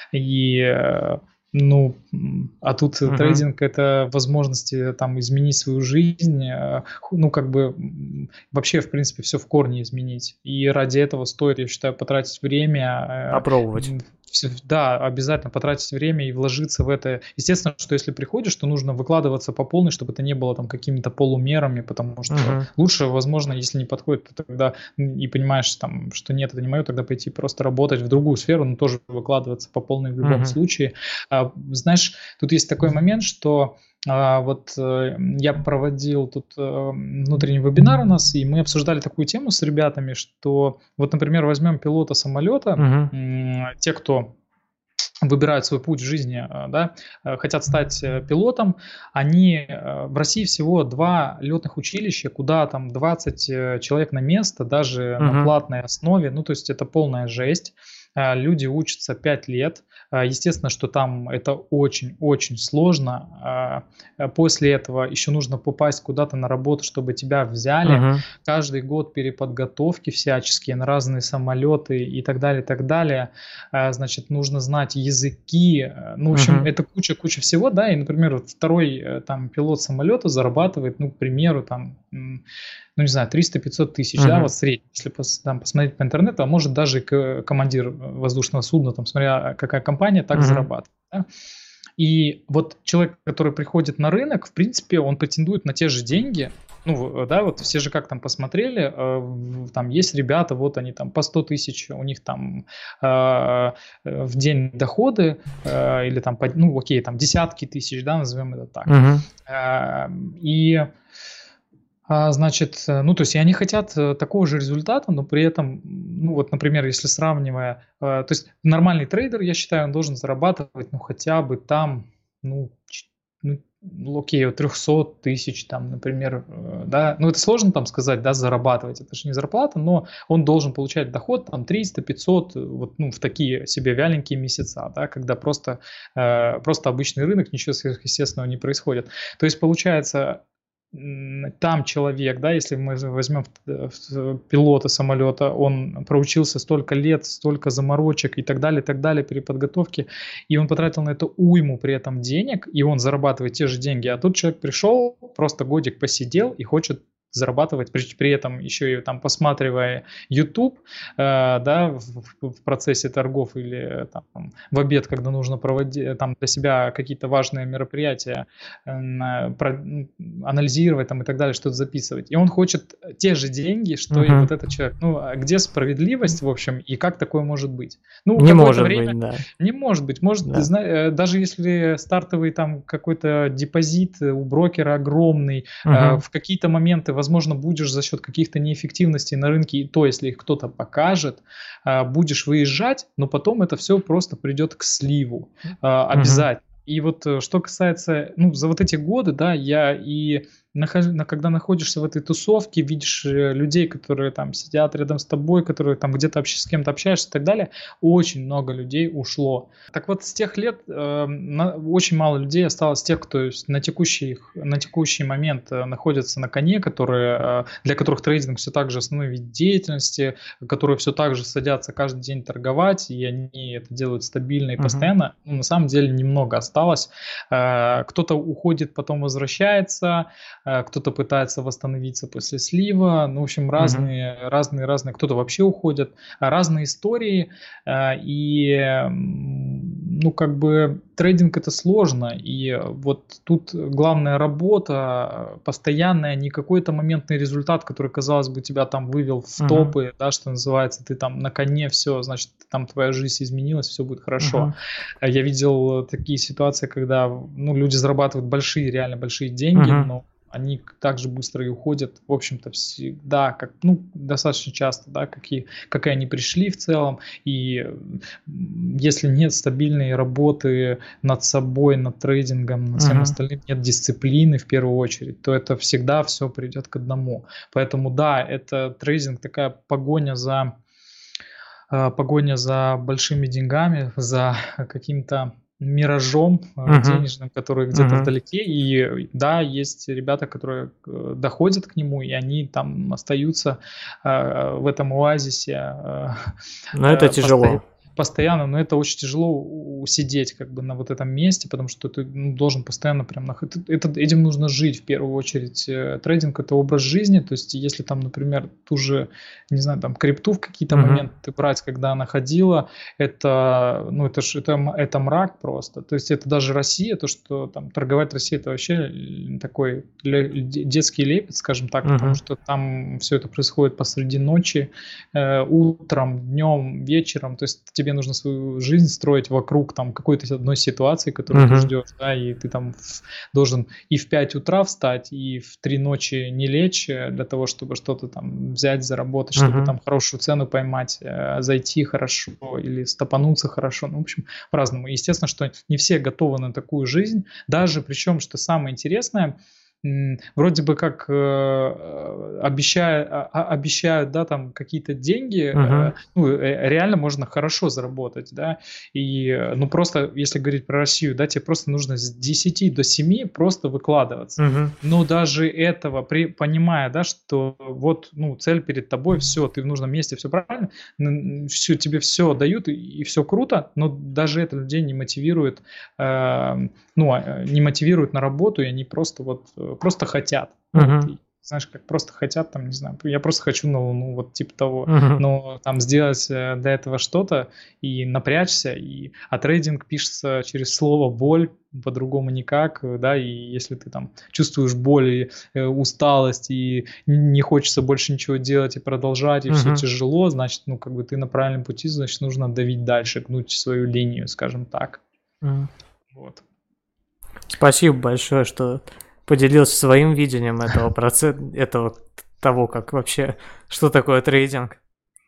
Speaker 2: И, э, ну, м, а тут э,
Speaker 1: Мгм.
Speaker 2: трейдинг – это возможности там изменить свою жизнь, э, ху- ну, как бы м, вообще, в принципе, все в корне изменить. И ради этого стоит, я считаю, потратить время, э,
Speaker 1: Попробовать.
Speaker 2: м, всё- да, обязательно потратить время и вложиться в это. Естественно, что если приходишь, то нужно выкладываться по полной, чтобы это не было там какими-то полумерами, потому что
Speaker 1: Мгм.
Speaker 2: лучше, возможно, если не подходит, то тогда м, и понимаешь там, что нет, это не мое, тогда пойти просто работать в другую сферу, но тоже выкладываться по полной в любом
Speaker 1: Мгм.
Speaker 2: случае. А, знаешь, тут есть такой момент, что а, вот э, я проводил тут э, внутренний вебинар у нас, и мы обсуждали такую тему с ребятами, что вот, например, возьмем пилота самолета,
Speaker 1: Мгм.
Speaker 2: м, те, кто выбирают свой путь в жизни, э, да, э, хотят стать э, пилотом, они э, в России всего два летных училища, куда там двадцать э, человек на место, даже на
Speaker 1: Мгм.
Speaker 2: платной основе, ну, то есть это полная жесть. Э, Люди учатся пять лет. Э, Естественно, что там это очень-очень сложно. Э, э, После этого еще нужно попасть куда-то на работу, чтобы тебя взяли.
Speaker 1: Мгм.
Speaker 2: Каждый год переподготовки всяческие на разные самолеты и так далее, и так далее. А, значит, нужно знать языки, э, ну, в общем,
Speaker 1: Мгм.
Speaker 2: это куча-куча всего, да, и, например, вот второй э, там пилот самолета зарабатывает, ну, к примеру, там, м, ну, не знаю, триста-пятьсот тысяч, да,
Speaker 1: Мгм.
Speaker 2: вот средний, если пос- там посмотреть по интернету, а может даже к- командир э, воздушного судна, там, смотря какая компания, так
Speaker 1: Мгм.
Speaker 2: зарабатывает, да. И вот человек, который приходит на рынок, в принципе, он претендует на те же деньги. Ну, в- да, вот все же как там посмотрели, э, в- там есть ребята, вот они там по сто тысяч, у них там э, э, в день доходы, э, или там, по- ну, окей, там десятки тысяч, да, назовем это так.
Speaker 1: Мгм.
Speaker 2: Э, И а, значит, э, ну, то есть и они хотят э, такого же результата, но при этом, ну, вот, например, если сравнивая, э, то есть нормальный трейдер, я считаю, он должен зарабатывать, ну, хотя бы там, ну, ч- ну, ну, окей, от триста тысяч, там, например, э, да, ну, это сложно там сказать, да, зарабатывать, это же не зарплата, но он должен получать доход, там, триста-пятьсот, э, вот, ну, в такие себе вяленькие месяца, да, когда просто, э, просто обычный рынок, ничего сверхъестественного не происходит. То есть, получается, м, там человек, да, если мы возьмем в- в- пилота самолета, он проучился столько лет, столько заморочек и так далее, и так далее, переподготовки, и он потратил на это уйму при этом денег, и он зарабатывает те же деньги, а тут человек пришел, просто годик посидел и хочет зарабатывать, при, при этом еще и там посматривая YouTube, э, да, в, в- в процессе торгов или там в обед, когда нужно проводить там для себя какие-то важные мероприятия, э, про- м, анализировать там и так далее, что-то записывать. И он хочет те же деньги, что и
Speaker 1: Мгм.
Speaker 2: вот этот человек. Ну, а где справедливость, в общем, и как такое может быть? Ну,
Speaker 1: Не
Speaker 2: какое-то
Speaker 1: может
Speaker 2: время
Speaker 1: быть, да.
Speaker 2: не может быть. Может, ты
Speaker 1: Да.
Speaker 2: зна- э, даже если стартовый там какой-то депозит э, у брокера огромный, э,
Speaker 1: Мгм.
Speaker 2: в какие-то моменты, возможно, будешь за счет каких-то неэффективностей на рынке, и то, если их кто-то покажет, э, будешь выезжать, но потом это все просто придет к сливу. Э,
Speaker 1: Мгм.
Speaker 2: Обязательно. И вот э, что касается, ну, за вот эти годы, да, я и нахож- на- когда находишься в этой тусовке, видишь э, людей, которые там сидят рядом с тобой, которые там где-то общ- с кем-то общаешься и так далее, очень много людей ушло. Так вот, с тех лет э, на- очень мало людей осталось, тех, кто есть на текущий, на текущий момент э, находятся на коне, которые, э, для которых трейдинг все так же основной вид деятельности, которые все так же садятся каждый день торговать, и они это делают стабильно и
Speaker 1: Мгм.
Speaker 2: постоянно. Ну, на самом деле немного осталось. Э, Кто-то уходит, потом возвращается, э, кто-то пытается восстановиться после слива. Ну, в общем,
Speaker 1: Мгм.
Speaker 2: разные, разные, разные. Кто-то вообще уходит. А разные истории. э, И, м, ну, как бы трейдинг это сложно. И вот тут главная работа э, постоянная, не какой-то моментный результат, который, казалось бы, тебя там вывел в
Speaker 1: Мгм.
Speaker 2: топы, да, что называется, ты там на коне, все, значит, там твоя жизнь изменилась, все будет хорошо.
Speaker 1: Мгм.
Speaker 2: А Я видел такие ситуации, когда, ну, люди зарабатывают большие, реально большие деньги,
Speaker 1: Мгм.
Speaker 2: но они так же быстро и уходят, в общем-то, всегда, как, ну, достаточно часто, да, какие, как и они пришли в целом, и м, если нет стабильной работы над собой, над трейдингом, над всем
Speaker 1: Мгм.
Speaker 2: остальным, нет дисциплины в первую очередь, то это всегда все придет к одному. Поэтому, да, это трейдинг, такая погоня за э, погоня за большими деньгами, за каким-то миражом э,
Speaker 1: Мгм.
Speaker 2: денежным, который где-то
Speaker 1: Мгм.
Speaker 2: вдалеке. И да, есть ребята, которые э, доходят к нему, и они там остаются э, в этом оазисе э,
Speaker 1: Но это
Speaker 2: э, посто-
Speaker 1: тяжело.
Speaker 2: постоянно, но это очень тяжело усидеть как бы на вот этом месте, потому что ты ну, должен постоянно прям нах- это, это- этим нужно жить в первую очередь. Э, Трейдинг это образ жизни, то есть если там, например, ту же, не знаю, там крипту в какие-то
Speaker 1: Мгм.
Speaker 2: моменты брать, когда она ходила, это, ну, это, ж- это, м- это мрак просто. То есть это даже Россия, то, что там торговать Россия, это вообще э, такой ле- де- детский лепет, скажем так, потому
Speaker 1: Мгм.
Speaker 2: что там все это происходит посреди ночи, э, утром, днем, вечером. То есть тебе нужно свою жизнь строить вокруг там какой-то одной ситуации, которую ты
Speaker 1: Мгм.
Speaker 2: ждешь, да, и ты там в- должен и в пять утра встать, и в три ночи не лечь э, для того, чтобы что-то там взять, заработать, чтобы
Speaker 1: Мгм.
Speaker 2: там хорошую цену поймать, э, зайти хорошо или стопануться хорошо. Ну, в общем, по-разному. Естественно, что не все готовы на такую жизнь, даже причем, что самое интересное, м, вроде бы как э, обещают, обещают, да, там какие-то деньги, э,
Speaker 1: Мгм.
Speaker 2: ну, э, реально можно хорошо заработать, да, и, э, ну, просто, если говорить про Россию, да, тебе просто нужно с десяти до семи просто выкладываться.
Speaker 1: Мгм.
Speaker 2: Но даже этого, при, понимая, да, что вот, ну, цель перед тобой, все, ты в нужном месте, все правильно, все, тебе все дают, и, все круто, но даже это людей не мотивирует, э, ну, а, не мотивирует на работу, и они просто вот, э, просто хотят. Ну, вот,
Speaker 1: Мгм.
Speaker 2: и, знаешь, как просто хотят, там, не знаю, я просто хочу на Луну, вот типа того,
Speaker 1: Мгм.
Speaker 2: но там сделать э, для этого что-то и напрячься, и, а трейдинг пишется через слово боль, по-другому никак, э, да, и если ты там чувствуешь боль и э, усталость, и не хочется больше ничего делать и продолжать, и все
Speaker 1: Мгм.
Speaker 2: тяжело, значит, ну, как бы ты на правильном пути, значит, нужно давить дальше, гнуть свою линию, скажем так.
Speaker 1: Мгм.
Speaker 2: Вот.
Speaker 1: Спасибо большое, что поделился своим видением этого процесса, этого того, как вообще, что такое трейдинг.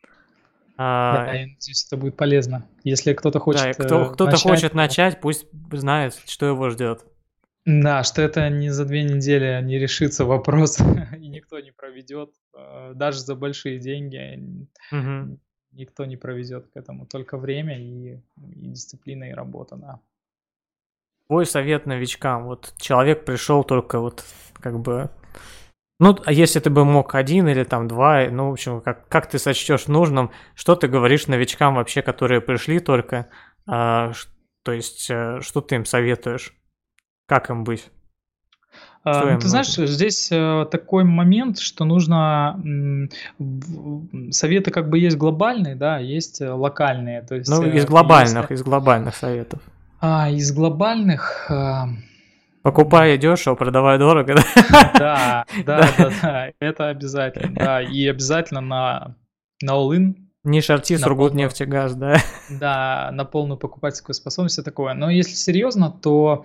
Speaker 2: Да,
Speaker 1: А,
Speaker 2: я надеюсь, это будет полезно. Если кто-то
Speaker 1: да, и
Speaker 2: хочет
Speaker 1: кто,
Speaker 2: э,
Speaker 1: кто-то
Speaker 2: начать,
Speaker 1: хочет
Speaker 2: то
Speaker 1: начать, пусть знает, что его ждет.
Speaker 2: да, что это не за две недели не решится вопрос, и никто не проведет, э, даже за большие деньги
Speaker 1: Мгм.
Speaker 2: н- никто не проведет к этому, только время и, и дисциплина и работа, да.
Speaker 1: Твой совет новичкам. Вот человек пришел только вот как бы... Ну, а если ты бы мог один или там два, ну, в общем, как, как ты сочтешь нужным, что ты говоришь новичкам вообще, которые пришли только, а, ш- то есть, э, что ты им советуешь, как им быть,
Speaker 2: А,
Speaker 1: что
Speaker 2: Ну,
Speaker 1: им
Speaker 2: ты знаешь,
Speaker 1: нужно?
Speaker 2: здесь э, такой момент, что нужно м, в- советы как бы есть глобальные, да, есть э, локальные. То есть,
Speaker 1: Ну, из
Speaker 2: э,
Speaker 1: глобальных,
Speaker 2: если
Speaker 1: из глобальных советов.
Speaker 2: а, из глобальных, а, м,
Speaker 1: Покупай дешево, продавай дорого, да?
Speaker 2: да,
Speaker 1: Да.
Speaker 2: да, да, да, это обязательно, да, и обязательно на на all-in,
Speaker 1: Не шорти,
Speaker 2: на полную,
Speaker 1: Сургутнефтегаз, да.
Speaker 2: да, на полную покупательскую способность, все такое. Но если серьезно, то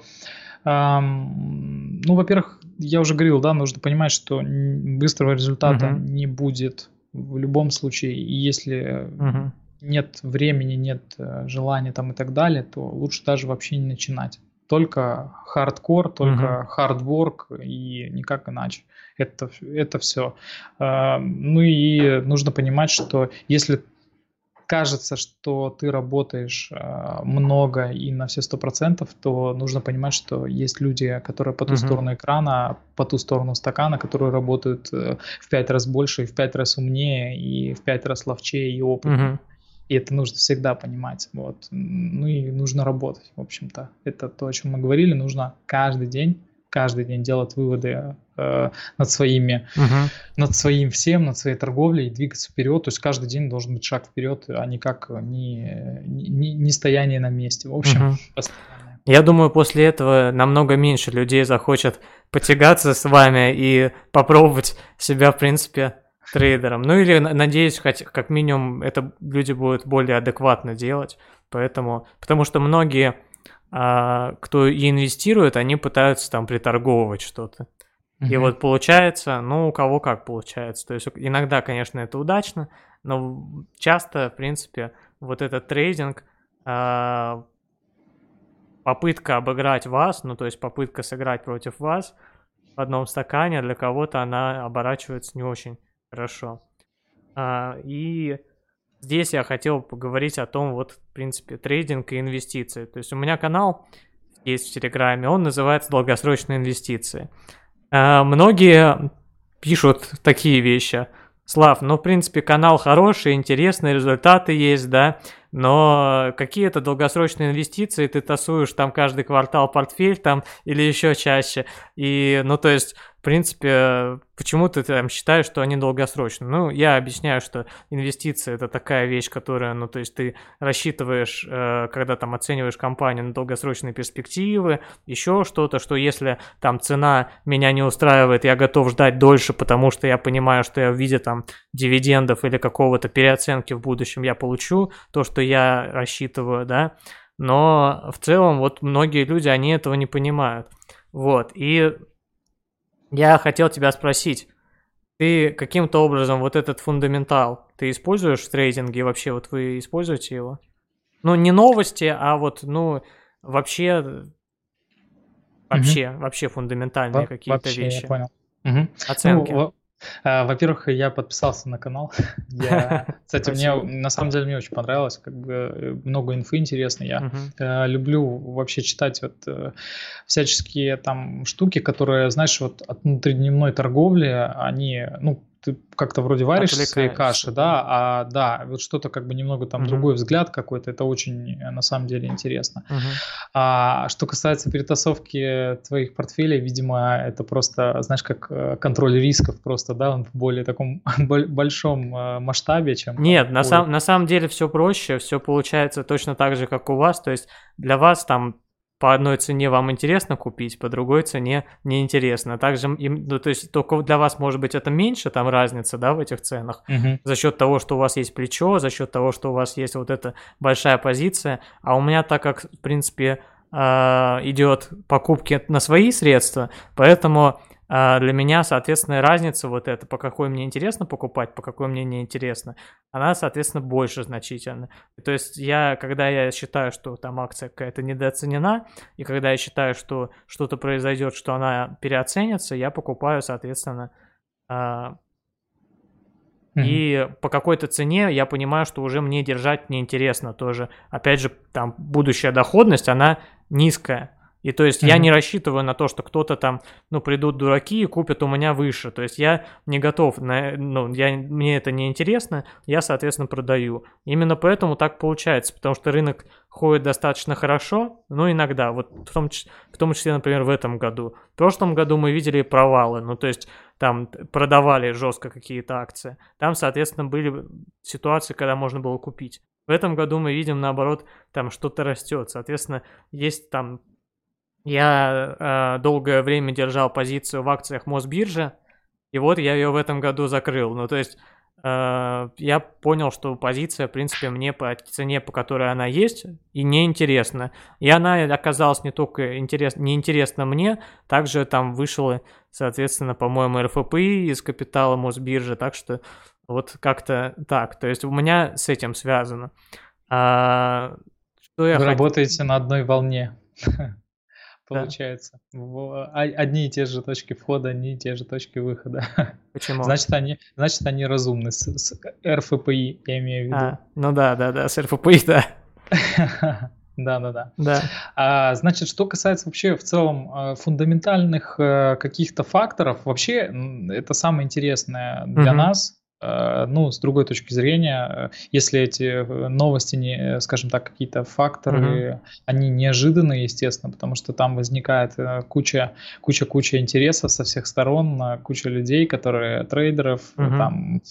Speaker 2: Ам, ну, во-первых, я уже говорил, да, нужно понимать, что н- быстрого результата
Speaker 1: Мгм,
Speaker 2: не будет в любом случае. И если
Speaker 1: мгм,
Speaker 2: нет времени, нет э, желания там и так далее, то лучше даже вообще не начинать. только хардкор, только
Speaker 1: Мгм.
Speaker 2: хардворк и никак иначе. Это, это все. Ну и нужно понимать, что если кажется, что ты работаешь э, много и на все сто процентов, то нужно понимать, что есть люди, которые по ту
Speaker 1: Мгм.
Speaker 2: сторону экрана, по ту сторону стакана, которые работают э, в пять раз больше, и в пять раз умнее, и в пять раз ловчее и опытнее.
Speaker 1: Мгм.
Speaker 2: И это нужно всегда понимать. Вот. Ну и нужно работать, в общем-то. Это то, о чем мы говорили. Нужно каждый день, каждый день делать выводы э, над своими,
Speaker 1: Мгм.
Speaker 2: над своим всем, над своей торговлей и двигаться вперед. То есть каждый день должен быть шаг вперед, а никак не, не, не стояние на месте. В общем,
Speaker 1: Мгм.
Speaker 2: постоянное.
Speaker 1: Я думаю, после этого намного меньше людей захочет потягаться с вами и попробовать себя, в принципе, трейдером. Ну или, на- надеюсь, хоть как минимум это люди будут более адекватно делать. Поэтому, потому что многие, а, кто и инвестирует, они пытаются там приторговывать что-то. И
Speaker 2: Мгм.
Speaker 1: вот получается, ну, у кого как получается. То есть иногда, конечно, это удачно, но часто, в принципе, вот этот трейдинг, а, попытка обыграть вас, ну, то есть попытка сыграть против вас в одном стакане, для кого-то она оборачивается не очень хорошо. А, и здесь я хотел поговорить о том, вот, в принципе, трейдинг и инвестиции. То есть у меня канал есть в Телеграме, он называется «Долгосрочные инвестиции». А, многие пишут такие вещи. Слав, ну, в принципе, канал хороший, интересный, результаты есть, да, но какие-то долгосрочные инвестиции, ты тасуешь там каждый квартал портфель там или еще чаще, и, ну, то есть, в принципе, почему ты там считаешь, что они долгосрочные? Ну, я объясняю, что инвестиции – это такая вещь, которая, ну, то есть, ты рассчитываешь, э, когда там оцениваешь компанию на долгосрочные перспективы, еще что-то, что если там цена меня не устраивает, я готов ждать дольше, потому что я понимаю, что я в виде там дивидендов или какого-то переоценки в будущем я получу то, что я рассчитываю, да, но в целом вот многие люди, они этого не понимают, вот, и я хотел тебя спросить, ты каким-то образом вот этот фундаментал, ты используешь в трейдинге, вообще вот вы используете его? Ну, не новости, а вот, ну, вообще,
Speaker 2: Мгм.
Speaker 1: вообще, вообще фундаментальные
Speaker 2: Во-
Speaker 1: какие-то
Speaker 2: Вообще, я
Speaker 1: вещи,
Speaker 2: понял. Мгм. Ну,
Speaker 1: оценки.
Speaker 2: во- а, во-первых, я подписался на канал. Я, кстати, мне
Speaker 1: Спасибо.
Speaker 2: на самом деле мне очень понравилось, как бы э, много инфы интересной. Я
Speaker 1: Мгм.
Speaker 2: э, люблю вообще читать вот э, всяческие там штуки, которые, знаешь, вот от внутридневной торговли, они, ну, ты как-то вроде варишь свои
Speaker 1: Отвлекаешься,
Speaker 2: каши,
Speaker 1: да.
Speaker 2: да, а да, вот что-то как бы немного там
Speaker 1: Мгм.
Speaker 2: другой взгляд какой-то, это очень э, на самом деле интересно.
Speaker 1: Мгм.
Speaker 2: А что касается перетасовки твоих портфелей, видимо, это просто, знаешь, как э, контроль рисков просто, да, он в более таком боль- большом э, масштабе, чем там
Speaker 1: Нет, на,
Speaker 2: у...
Speaker 1: сам, на самом деле все проще, все получается точно так же, как у вас. То есть для вас там по одной цене вам интересно купить, по другой цене неинтересно. Также, им, ну, то есть только для вас, может быть, это меньше там разница, да, в этих ценах,
Speaker 2: Мгм.
Speaker 1: за счет того, что у вас есть плечо, за счет того, что у вас есть вот эта большая позиция. А у меня, так как, в принципе, а, идет покупки на свои средства, поэтому а, для меня, соответственно, разница вот эта, по какой мне интересно покупать, по какой мне не интересно, она, соответственно, больше значительно. То есть я, когда я считаю, что там акция какая-то недооценена, и когда я считаю, что что-то произойдет, что она переоценится, я покупаю, соответственно, а,
Speaker 2: Мгм.
Speaker 1: и по какой-то цене я понимаю, что уже мне держать неинтересно тоже. Опять же, там будущая доходность, она низкая. И то есть я
Speaker 2: Мгм.
Speaker 1: не рассчитываю на то, что кто-то там, ну, придут дураки и купят у меня выше. То есть я не готов, на, ну, я, мне это не интересно, я, соответственно, продаю. Именно поэтому так получается, потому что рынок ходит достаточно хорошо, но иногда, вот в том, числе, в том числе, например, в этом году. В прошлом году мы видели провалы, ну, то есть там продавали жестко какие-то акции. Там, соответственно, были ситуации, когда можно было купить. В этом году мы видим, наоборот, там что-то растет. Соответственно, есть там... Я э, долгое время держал позицию в акциях Мосбиржи, и вот я ее в этом году закрыл. Ну, то есть э, я понял, что позиция, в принципе, мне по цене, по которой она есть, и неинтересна. И она оказалась не только интерес, неинтересна мне, также там вышло, соответственно, по-моему, эр эф пэ из капитала Мосбиржи, так что вот как-то так. То есть у меня с этим связано. А, что я
Speaker 2: Вы
Speaker 1: хотел...
Speaker 2: работаете на одной волне. получается. В- а- Одни и те же точки входа, одни и те же точки выхода.
Speaker 1: Почему?
Speaker 2: Значит, они, значит, они разумны. С, с эр эф пи и, я имею в виду.
Speaker 1: А, ну да, да, да, с эр эф пи, да.
Speaker 2: Да, да, да.
Speaker 1: Да.
Speaker 2: А, значит, что касается вообще в целом э, фундаментальных э, каких-то факторов, вообще м, это самое интересное для
Speaker 1: Мгм.
Speaker 2: нас. Э, Ну, с другой точки зрения, э, если эти э, новости, не, э, скажем так, какие-то факторы, они неожиданные, естественно, потому что там возникает э, куча, куча, куча интересов со всех сторон, э, куча людей, которые трейдеров, э,
Speaker 1: Мгм.
Speaker 2: там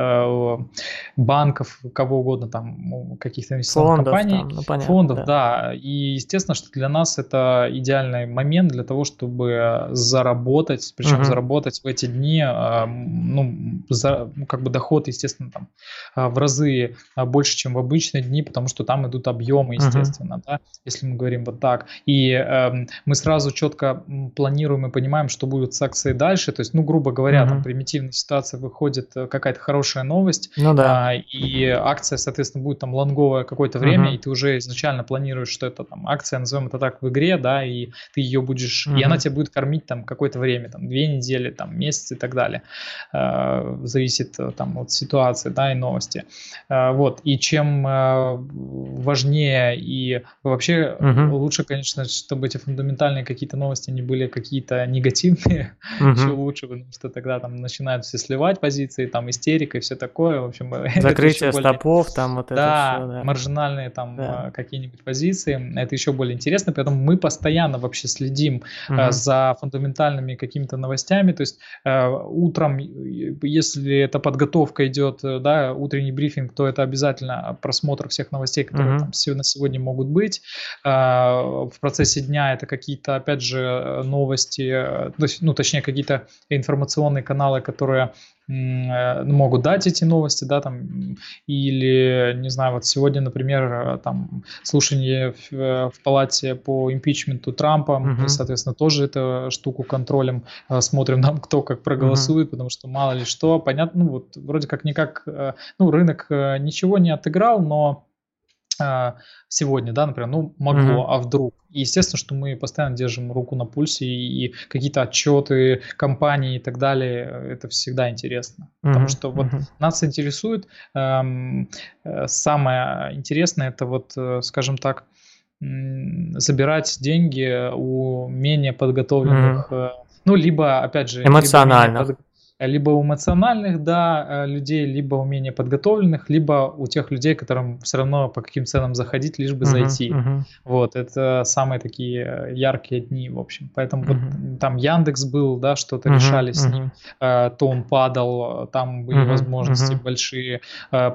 Speaker 2: э, банков, кого угодно, там ну, каких-то инвестиционных
Speaker 1: Фондов
Speaker 2: компаний,
Speaker 1: там, ну понятно,
Speaker 2: фондов,
Speaker 1: да.
Speaker 2: да. И естественно, что для нас это идеальный момент для того, чтобы заработать, причем
Speaker 1: Мгм.
Speaker 2: заработать в эти дни, э, ну, за, ну, как бы доход, естественно, там э, в разы э, больше, чем в обычные дни, потому что там идут объемы,
Speaker 1: Мгм.
Speaker 2: естественно, да, если мы говорим вот так. И э, мы сразу четко м, планируем и понимаем, что будет с акцией дальше. То есть, ну, грубо говоря, там
Speaker 1: Мгм.
Speaker 2: примитивная ситуация, выходит э, какая-то хорошая новость,
Speaker 1: Ну да.
Speaker 2: а, и акция, соответственно, будет там лонговая какое-то время,
Speaker 1: Мгм.
Speaker 2: и ты уже изначально планируешь, что это там акция, назовем это так, в игре, да, и ты ее будешь, и
Speaker 1: Мгм.
Speaker 2: она тебя будет кормить там какое-то время, там две недели, там месяц и так далее. Э, Зависит э, там от ситуации, да, и новости. Э, Вот, и чем э, важнее и вообще
Speaker 1: Мгм.
Speaker 2: лучше, конечно, чтобы эти фундаментальные какие-то новости не были какие-то негативные, еще
Speaker 1: Мгм.
Speaker 2: лучше, потому что тогда там начинают все сливать позиции, там истерика и все такое, в общем, это еще
Speaker 1: Закрытие
Speaker 2: более,
Speaker 1: стопов, там вот это все,
Speaker 2: да,
Speaker 1: да.
Speaker 2: маржинальные там
Speaker 1: Да.
Speaker 2: э, какие-нибудь позиции, это еще более интересно, поэтому мы постоянно вообще следим э,
Speaker 1: Мгм.
Speaker 2: за фундаментальными какими-то новостями, то есть э, утром, э, если эта подготовка идет, э, да, утренний брифинг, то это обязательно просмотр всех новостей, которые
Speaker 1: Мгм.
Speaker 2: там се- на сегодня могут быть. Э, В процессе дня это какие-то, опять же, э, новости, э, то есть, ну, точнее, какие-то информационные каналы, которые м, э, могут дать эти новости, да, там, м, или, не знаю, вот сегодня, например, э, там, слушание в, э, в палате по импичменту Трампа, мы,
Speaker 1: Мгм.
Speaker 2: соответственно, тоже эту штуку контролем э, смотрим, нам кто как
Speaker 1: Мгм.
Speaker 2: проголосует, потому что мало ли что, понятно, ну, вот, вроде как никак, э, ну, рынок э, ничего не отыграл, но а, сегодня, да, например, ну,
Speaker 1: Мгм.
Speaker 2: могло, а вдруг? И естественно, что мы постоянно держим руку на пульсе, и, и какие-то отчеты компании и так далее, э, это всегда интересно. Потому
Speaker 1: Мгм.
Speaker 2: что вот
Speaker 1: Мгм.
Speaker 2: нас интересует, эм, э, самое интересное, это вот, э, скажем так, м, забирать деньги у менее
Speaker 1: Мгм.
Speaker 2: подготовленных, э, ну, либо, опять же, либо менее
Speaker 1: Эмоциональных.
Speaker 2: под, либо у эмоциональных, да, э, людей, либо у менее подготовленных, либо у тех людей, которым все равно по каким ценам заходить, лишь бы
Speaker 1: Мгм.
Speaker 2: зайти.
Speaker 1: Мгм.
Speaker 2: Вот, это самые такие э, яркие дни, в общем. Поэтому вот
Speaker 1: Мгм.
Speaker 2: м, там Яндекс был, да, что-то
Speaker 1: Мгм.
Speaker 2: решали с ним,
Speaker 1: Мгм.
Speaker 2: э, то он падал, э, там были
Speaker 1: Мгм.
Speaker 2: возможности
Speaker 1: Мгм.
Speaker 2: большие, э,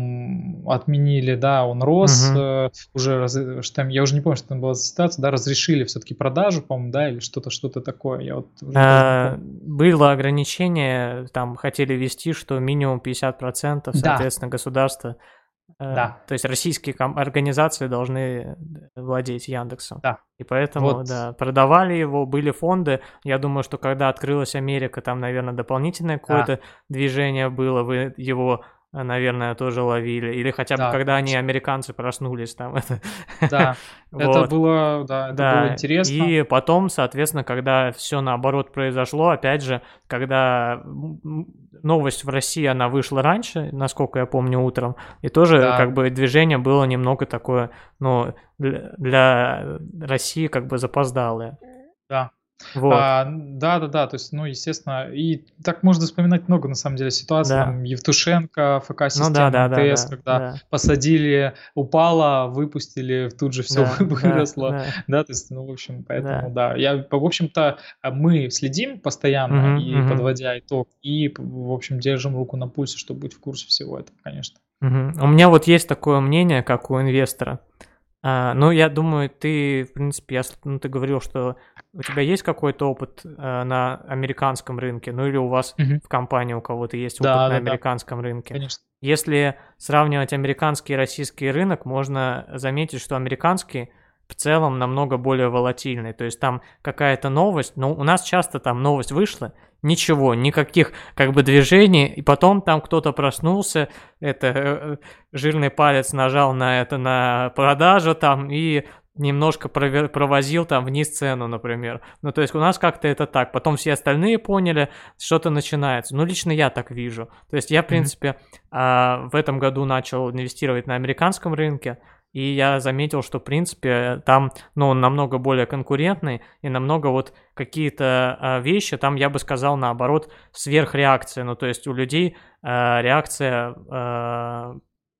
Speaker 2: потом отменили, да, он рос,
Speaker 1: Мгм.
Speaker 2: э, уже, раз- что там, я уже не помню, что там была за ситуация, да, разрешили все-таки продажу, по-моему, да, или что-то, что-то такое, я вот уже даже не
Speaker 1: Э,
Speaker 2: помню.
Speaker 1: Было ограничение, там хотели ввести, что минимум пятьдесят процентов,
Speaker 2: Да,
Speaker 1: соответственно, государство, э,
Speaker 2: да,
Speaker 1: то есть российские ком- организации должны э, владеть Яндексом.
Speaker 2: да,
Speaker 1: И поэтому,
Speaker 2: вот,
Speaker 1: да, продавали его, были фонды. Я думаю, что когда открылась Америка, там, наверное, дополнительное
Speaker 2: да,
Speaker 1: какое-то движение было, вы его, э, наверное, тоже ловили. Или хотя бы
Speaker 2: да,
Speaker 1: когда они,
Speaker 2: конечно,
Speaker 1: американцы, проснулись там. Это.
Speaker 2: да, это
Speaker 1: Вот.
Speaker 2: было, да, это было
Speaker 1: Да,
Speaker 2: интересно,
Speaker 1: и потом, соответственно, когда все наоборот произошло, опять же, когда м, м, новость в России, она вышла раньше, насколько я помню, утром, и тоже
Speaker 2: да,
Speaker 1: как бы движение было немного такое, ну, для, для России как бы запоздалое.
Speaker 2: да.
Speaker 1: Вот,
Speaker 2: А, да, да, да, то есть, ну, естественно, и так можно вспоминать много, на самом деле, ситуаций,
Speaker 1: да.
Speaker 2: там, Евтушенко,
Speaker 1: Ну да,
Speaker 2: ФК-система,
Speaker 1: да, да,
Speaker 2: МТС,
Speaker 1: да,
Speaker 2: когда
Speaker 1: да,
Speaker 2: посадили, упало, выпустили, тут же все
Speaker 1: да, да,
Speaker 2: выросло,
Speaker 1: да,
Speaker 2: да, то есть, ну, в общем, поэтому,
Speaker 1: да.
Speaker 2: да, я, в общем-то, а, мы следим постоянно
Speaker 1: Мгм,
Speaker 2: и
Speaker 1: мгм.
Speaker 2: подводя итог, и, в общем, держим руку на пульсе, чтобы быть в курсе всего этого, конечно.
Speaker 1: Мгм. У меня вот есть такое мнение, как у инвестора. А, ну, я думаю, ты, в принципе, я, с- ну, ты говорил, что у тебя есть какой-то опыт а, на американском рынке, ну или у вас
Speaker 2: Мгм.
Speaker 1: в компании у кого-то есть опыт
Speaker 2: Да,
Speaker 1: на
Speaker 2: да, да,
Speaker 1: американском рынке.
Speaker 2: конечно.
Speaker 1: Если сравнивать американский и российский рынок, можно заметить, что американский в целом намного более волатильный. То есть там какая-то новость, но у нас часто там новость вышла, ничего, никаких как бы движений, и потом там кто-то проснулся, это э, жирный палец нажал на это, на продажу там, и немножко провер- провозил там вниз цену, например. Ну, то есть у нас как-то это так. Потом все остальные поняли, что-то начинается. Ну, лично я так вижу. То есть я, в принципе, а, в этом году начал инвестировать на американском рынке, и я заметил, что, в принципе, там, ну, он намного более конкурентный, и намного вот какие-то а, вещи, там, я бы сказал, наоборот, сверхреакция. Ну, то есть у людей а, реакция... а,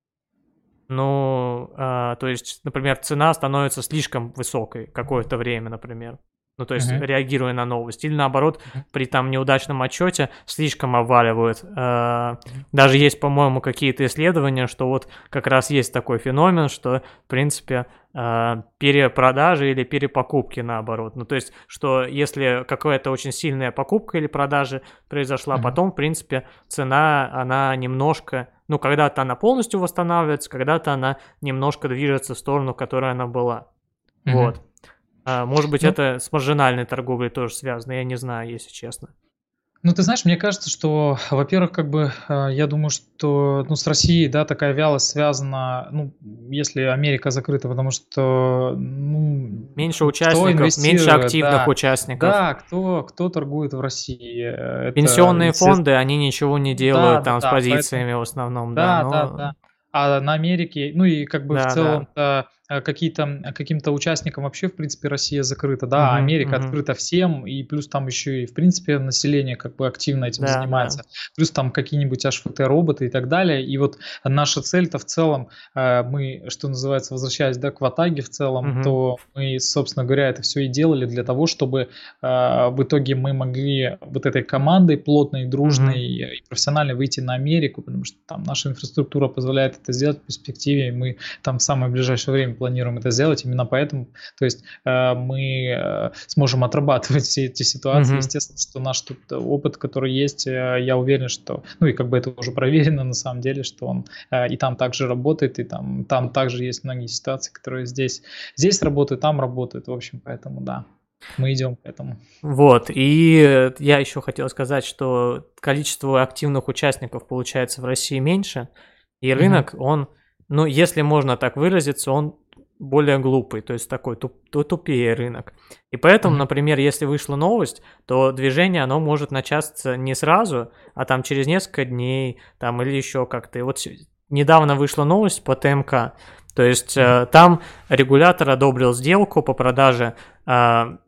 Speaker 1: Ну, а, то есть, например, цена становится слишком высокой какое-то время, например. Ну, то есть,
Speaker 2: Мгм.
Speaker 1: реагируя на новость. Или наоборот,
Speaker 2: Мгм.
Speaker 1: при там неудачном отчете слишком обваливают. А,
Speaker 2: Мгм.
Speaker 1: Даже есть, по-моему, какие-то исследования, что вот как раз есть такой феномен, что, в принципе, а, перепродажи или перепокупки наоборот. Ну, то есть, что если какая-то очень сильная покупка или продажа произошла,
Speaker 2: Мгм.
Speaker 1: потом, в принципе, цена, она немножко... Ну, когда-то она полностью восстанавливается, когда-то она немножко движется в сторону, в которой она была.
Speaker 2: Мгм.
Speaker 1: Вот. А, может быть,
Speaker 2: Ну,
Speaker 1: это с маржинальной торговлей тоже связано, я не знаю, если честно.
Speaker 2: Ну, ты знаешь, мне кажется, что, во-первых, как бы, э, я думаю, что, ну, с Россией, да, такая вялость связана, ну, если Америка закрыта, потому что, ну,
Speaker 1: Меньше
Speaker 2: кто
Speaker 1: участников, меньше
Speaker 2: инвестирует,
Speaker 1: активных
Speaker 2: да,
Speaker 1: участников.
Speaker 2: да, кто, кто торгует в России, э, это,
Speaker 1: Пенсионные фонды,
Speaker 2: естественно,
Speaker 1: они ничего не
Speaker 2: да,
Speaker 1: делают
Speaker 2: да,
Speaker 1: там с
Speaker 2: да, поэтому,
Speaker 1: позициями в основном, да,
Speaker 2: да, да,
Speaker 1: но
Speaker 2: да. А на Америке, ну и как бы в
Speaker 1: да, да.
Speaker 2: целом-то э, какие-то, м, каким-то участникам вообще, в принципе, Россия закрыта, да, а
Speaker 1: Мгм,
Speaker 2: Америка
Speaker 1: мгм.
Speaker 2: открыта всем, и плюс там еще и, в принципе, население как бы активно этим
Speaker 1: Да, да.
Speaker 2: занимается, плюс там какие-нибудь H F T-роботы и так далее, и вот наша цель-то в целом, э, мы, что называется, возвращаясь, да, к Ватаге в целом,
Speaker 1: Мгм,
Speaker 2: то мы, собственно говоря, это все и делали для того, чтобы э, в итоге мы могли вот этой командой плотной, дружной
Speaker 1: мгм.
Speaker 2: и профессиональной выйти на Америку, потому что там наша инфраструктура позволяет это сделать в перспективе, и мы там в самое ближайшее время планируем это сделать, именно поэтому, то есть э, мы э, сможем отрабатывать все эти ситуации,
Speaker 1: Мгм.
Speaker 2: естественно, что наш тут опыт, который есть, э, я уверен, что, ну и как бы это уже проверено на самом деле, что он э, и там также работает, и там, там также есть многие ситуации, которые здесь, здесь работают, там работают, в общем, поэтому да, мы идем к этому.
Speaker 1: Вот, и я еще хотел сказать, что количество активных участников получается в России меньше, и
Speaker 2: Мгм.
Speaker 1: рынок, он, ну, если можно так выразиться, он более глупый, то есть такой туп, ту- тупее рынок. И поэтому,
Speaker 2: Мгм.
Speaker 1: например, если вышла новость, то движение, оно может начаться не сразу, а там через несколько дней, там, или еще как-то. И вот с- недавно вышла новость по Т М К, то есть
Speaker 2: Мгм.
Speaker 1: э, там регулятор одобрил сделку по продаже а,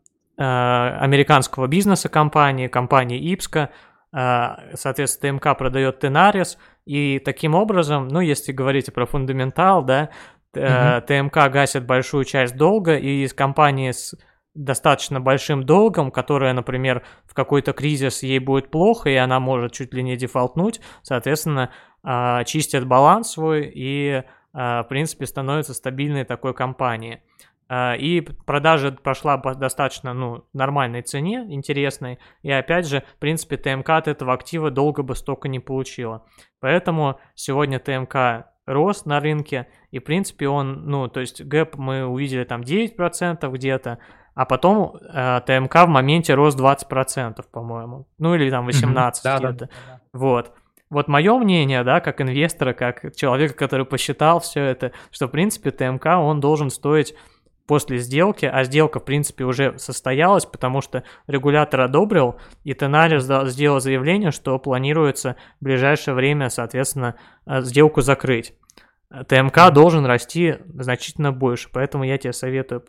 Speaker 1: а, американского бизнеса компании, компании Ипска. А, соответственно, Т М К продает Tenaris, и таким образом, ну, если говорить про фундаментал, да,
Speaker 2: Мгм.
Speaker 1: э, Т М К гасит большую часть долга, и из компании с достаточно большим долгом, которая, например, в какой-то кризис ей будет плохо, и она может чуть ли не дефолтнуть, соответственно, а, чистит баланс свой и, а, в принципе, становится стабильной такой компанией. А, И продажа прошла по достаточно, ну, нормальной цене, интересной, и опять же, в принципе, Т М К от этого актива долго бы столько не получила. Поэтому сегодня Т М К рос на рынке, и, в принципе, он, ну, то есть гэп мы увидели там девять процентов где-то, а потом э, Т М К в моменте рос двадцать процентов, по-моему, ну, или там
Speaker 2: Мгм.
Speaker 1: восемнадцать
Speaker 2: Да, да,
Speaker 1: где-то,
Speaker 2: да, да.
Speaker 1: вот. Вот мое мнение, да, как инвестора, как человека, который посчитал все это, что, в принципе, Т М К, он должен стоить после сделки, а сделка, в принципе, уже состоялась, потому что регулятор одобрил, и Tenaris да- сделал заявление, что планируется в ближайшее время, соответственно, э, сделку закрыть. Т М К
Speaker 2: Мгм.
Speaker 1: должен расти значительно больше, поэтому я тебе советую,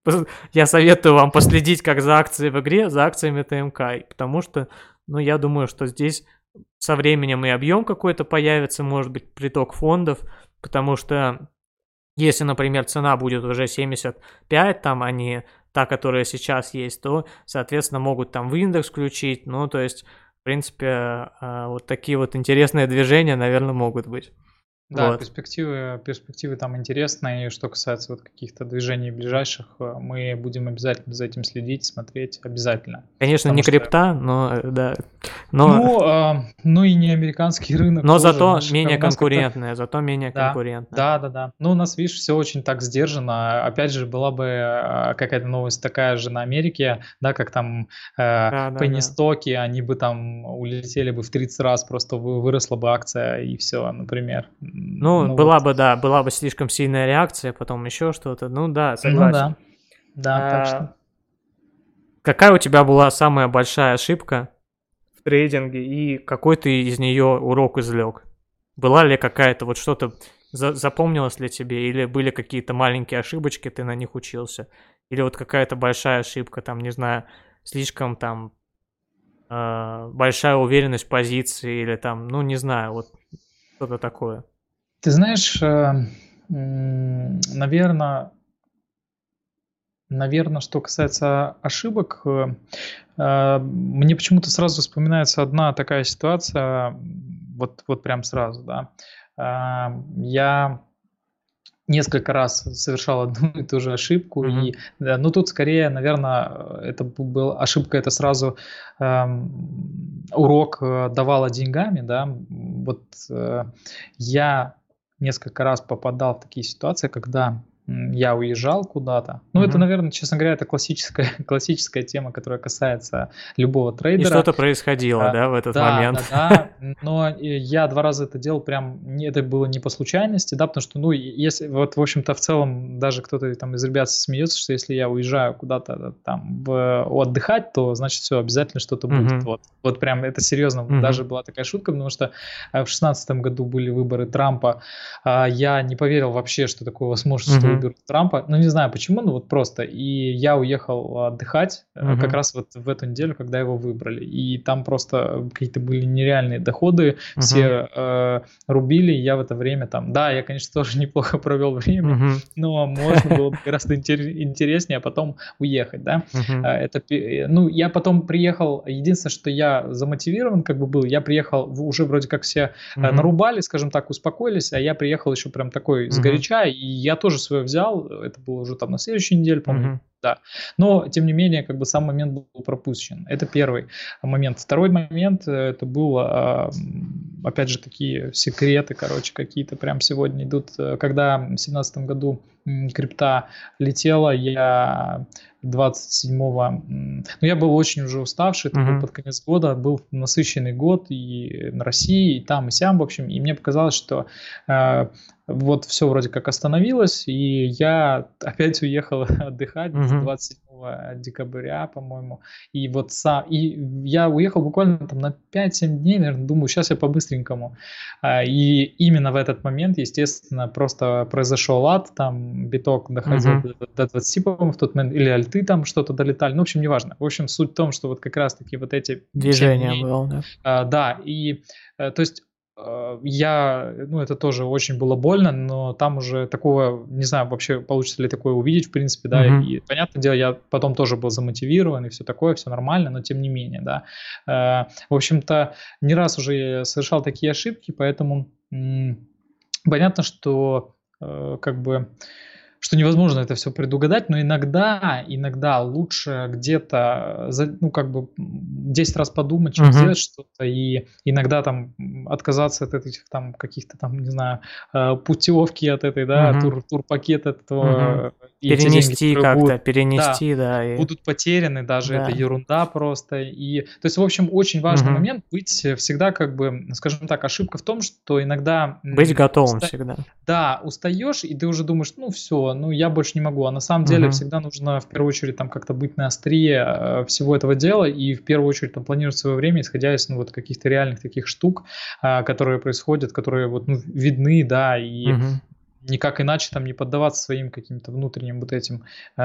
Speaker 1: я советую вам последить как за акцией в игре, за акциями Т М К, потому что, ну, я думаю, что здесь со временем и объем какой-то появится, может быть, приток фондов, потому что если, например, цена будет уже семьдесят пять, там, а не та, которая сейчас есть, то, соответственно, могут там в индекс включить. Ну, то есть, в принципе, а, вот такие вот интересные движения, наверное, могут быть.
Speaker 2: Да,
Speaker 1: Вот.
Speaker 2: перспективы, перспективы там интересные. И что касается вот каких-то движений ближайших, э, мы будем обязательно за этим следить, смотреть обязательно.
Speaker 1: Конечно, не
Speaker 2: Потому что,
Speaker 1: крипта, но, э, да, но,
Speaker 2: ну, а, ну и не американский рынок
Speaker 1: но
Speaker 2: тоже.
Speaker 1: зато
Speaker 2: Наш,
Speaker 1: менее
Speaker 2: у нас как-то
Speaker 1: конкурентная, зато менее
Speaker 2: да,
Speaker 1: конкурентная.
Speaker 2: да, да, да. Ну, у нас, видишь, все очень так сдержанно. Опять же, была бы а, какая-то новость такая же на Америке, да, как там э,
Speaker 1: Да, да, да.
Speaker 2: пенни-стоки, они бы там улетели бы в тридцать раз, просто вы- выросла бы акция и все, например.
Speaker 1: Ну,
Speaker 2: ну
Speaker 1: была
Speaker 2: вот.
Speaker 1: бы, да, была бы слишком сильная реакция, потом еще что-то. Ну да,
Speaker 2: Ну
Speaker 1: согласен.
Speaker 2: да, да, так что.
Speaker 1: А, какая у тебя была самая большая ошибка в трейдинге и какой ты из нее урок извлек? Была ли какая-то вот что-то за- запомнилось ли тебе, или были какие-то маленькие ошибочки, ты на них учился, или вот какая-то большая ошибка, там, не знаю, слишком там э, большая уверенность в позиции, или там, ну, не знаю, вот что-то такое.
Speaker 2: Ты знаешь, наверное, наверное, что касается ошибок, э, э, мне почему-то сразу вспоминается одна такая ситуация, вот, вот прям сразу, да. Э, Я несколько раз совершал одну и ту же ошибку,
Speaker 1: Мгм.
Speaker 2: и, да, ну, тут скорее, наверное, это была ошибка, это сразу эм, урок э, давала деньгами, да. Вот э, я несколько раз попадал в такие ситуации, когда м, я уезжал куда-то. Ну, это,
Speaker 1: Мгм.
Speaker 2: наверное, честно говоря, это классическая, классическая тема, которая касается любого
Speaker 1: И
Speaker 2: трейдера.
Speaker 1: что-то происходило,
Speaker 2: А,
Speaker 1: да, в этот
Speaker 2: Да,
Speaker 1: момент?
Speaker 2: да, да, но э, я два раза это делал прям, не- это было не по случайности, да, потому что, ну, и если, вот, в общем-то, в целом, даже кто-то там из ребят смеется, что если я уезжаю куда-то э, там в- отдыхать, то, значит, все, обязательно что-то будет,
Speaker 1: Мгм.
Speaker 2: вот, вот прям это серьезно,
Speaker 1: Мгм.
Speaker 2: даже была такая шутка, потому что э, в шестнадцатом году были выборы Трампа, а, я не поверил вообще, что такое возможно, что
Speaker 1: Мгм.
Speaker 2: выберут Трампа, ну, не знаю почему, ну, вот просто, и я уехал отдыхать э, как
Speaker 1: Мгм.
Speaker 2: раз вот в эту неделю, когда его выбрали, и там просто какие-то были нереальные доходы,
Speaker 1: Мгм.
Speaker 2: все э, рубили, я в это время там, да, я, конечно, тоже неплохо провел время,
Speaker 1: Мгм.
Speaker 2: но можно было бы гораздо интер- интереснее, а потом уехать, да.
Speaker 1: Мгм.
Speaker 2: А, Это, пе- ну, я потом приехал, единственное, что я замотивирован как бы был, я приехал, в- уже вроде как все э,
Speaker 1: Мгм.
Speaker 2: нарубали, скажем так, успокоились, а я приехал еще прям такой
Speaker 1: Мгм.
Speaker 2: сгоряча, и я тоже свое взял, это было уже там на следующей неделе, по-моему,
Speaker 1: Мгм.
Speaker 2: да. Но, тем не менее, как бы сам момент был пропущен. Это первый момент. Второй момент, э, это был, а, м, опять же, такие секреты, короче, какие-то прям сегодня идут. Э, Когда в семнадцатом году м, крипта летела, я двадцать седьмого, м, ну, я был очень уже уставший, это был
Speaker 1: Мгм.
Speaker 2: под конец года, был насыщенный год и на России, и там, и сям, в общем, и мне показалось, что э, вот все вроде как остановилось, и я опять уехал отдыхать с
Speaker 1: Мгм.
Speaker 2: двадцать седьмого декабря, по-моему, и вот сам, и я уехал буквально там на пять-семь дней, наверное, думаю, сейчас я по-быстренькому. А, И именно в этот момент, естественно, просто произошел ад, там биток доходил
Speaker 1: Мгм.
Speaker 2: до, до двадцати, по-моему, в тот момент, или альты там что-то долетали, ну, в общем, неважно. В общем, суть в том, что вот как раз-таки вот эти семь
Speaker 1: Движение
Speaker 2: дней,
Speaker 1: было, да.
Speaker 2: а, да, и э, то есть э, я, ну, это тоже очень было больно, но там уже такого, не знаю, вообще получится ли такое увидеть, в принципе, да,
Speaker 1: Мгм.
Speaker 2: и понятное дело, я потом тоже был замотивирован и все такое, все нормально, но тем не менее, да. Э, В общем-то, не раз уже я совершал такие ошибки, поэтому м, понятно, что э, как бы что невозможно это все предугадать, но иногда, иногда лучше где-то, за- ну, как бы м, десять раз подумать, чем
Speaker 1: Мгм.
Speaker 2: сделать что-то, и иногда там м, отказаться от этих там каких-то там, не знаю, э, путевки от этой, да,
Speaker 1: Мгм.
Speaker 2: тур, турпакет от
Speaker 1: Мгм.
Speaker 2: этого, и те деньги,
Speaker 1: Перенести
Speaker 2: которые будут,
Speaker 1: как-то,
Speaker 2: да,
Speaker 1: перенести, да, и
Speaker 2: будут потеряны, даже это
Speaker 1: да.
Speaker 2: ерунда просто. И, то есть, в общем, очень важный
Speaker 1: Мгм.
Speaker 2: момент быть всегда, как бы, скажем так, ошибка в том, что иногда
Speaker 1: Быть
Speaker 2: м,
Speaker 1: готовым
Speaker 2: уста-
Speaker 1: всегда.
Speaker 2: да, устаешь, и ты уже думаешь, ну все, ну я больше не могу. А на самом деле
Speaker 1: Мгм.
Speaker 2: всегда нужно в первую очередь там как-то быть на острие э, всего этого дела и в первую очередь там планировать свое время, исходя из ну, вот каких-то реальных таких штук, а, которые происходят, которые вот ну, видны, да, и
Speaker 1: Мгм.
Speaker 2: никак иначе там не поддаваться своим каким-то внутренним вот этим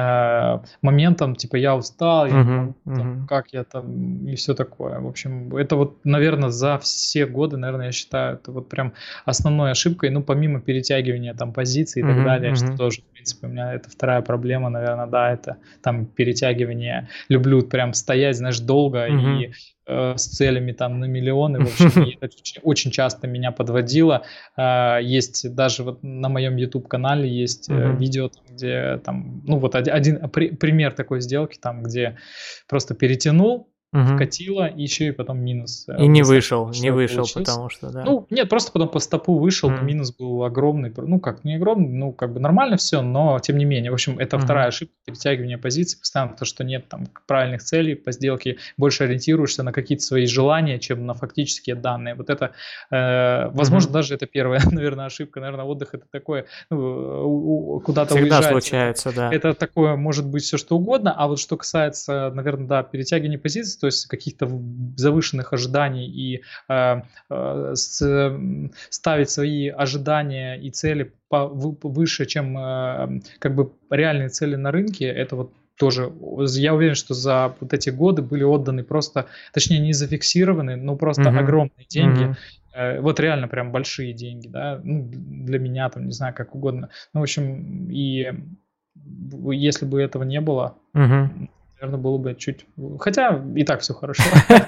Speaker 2: э, моментам, типа я устал, я не
Speaker 1: Мгм.
Speaker 2: могу, там,
Speaker 1: Мгм.
Speaker 2: как я там и все такое. В общем, это вот, наверное, за все годы, наверное, я считаю, это вот прям основной ошибкой, ну, помимо перетягивания там позиций и так
Speaker 1: Мгм.
Speaker 2: далее, что
Speaker 1: Мгм.
Speaker 2: тоже, в принципе, у меня это вторая проблема, наверное, да, это там перетягивание. Люблю прям стоять, знаешь, долго
Speaker 1: Мгм.
Speaker 2: и э, с целями там на миллионы, в общем, и это очень, очень часто меня подводило. А, Есть даже вот на моем YouTube-канале есть э,
Speaker 1: Мгм.
Speaker 2: видео, там, где там, ну вот оди- один, при- пример такой сделки, там, где просто перетянул,
Speaker 1: Мгм.
Speaker 2: вкатило, и еще и потом минус э,
Speaker 1: И не
Speaker 2: достаточно
Speaker 1: вышел, не
Speaker 2: большой
Speaker 1: вышел,
Speaker 2: получился.
Speaker 1: потому что, да.
Speaker 2: Ну, нет, просто потом по стопу вышел, но
Speaker 1: М.
Speaker 2: минус был огромный. Ну, как, не огромный, ну, как бы нормально все, но тем не менее. В общем, это
Speaker 1: Мгм.
Speaker 2: вторая ошибка, перетягивание позиций, постоянно то, что нет там правильных целей по сделке, больше ориентируешься на какие-то свои желания, чем на фактические данные. Вот это, э, возможно,
Speaker 1: Мгм.
Speaker 2: даже это первая, наверное, ошибка. Наверное, отдых это такое, ну, у- у- куда-то
Speaker 1: Всегда
Speaker 2: уезжать, это,
Speaker 1: случается, да.
Speaker 2: это такое может быть все что угодно, а вот что касается, наверное, да, перетягивания позиций, то есть каких-то в- завышенных ожиданий и э, э, с, м, ставить свои ожидания и цели по- вы- выше, чем э, как бы реальные цели на рынке, это вот тоже, я уверен, что за вот эти годы были отданы просто, точнее не зафиксированы, но просто
Speaker 1: Мгм.
Speaker 2: огромные деньги,
Speaker 1: Мгм.
Speaker 2: э, вот реально прям большие деньги, да, ну, для меня там, не знаю, как угодно. Ну, в общем, и б- если бы этого не было,
Speaker 1: Мгм.
Speaker 2: наверное, было бы чуть... Хотя и так все хорошо.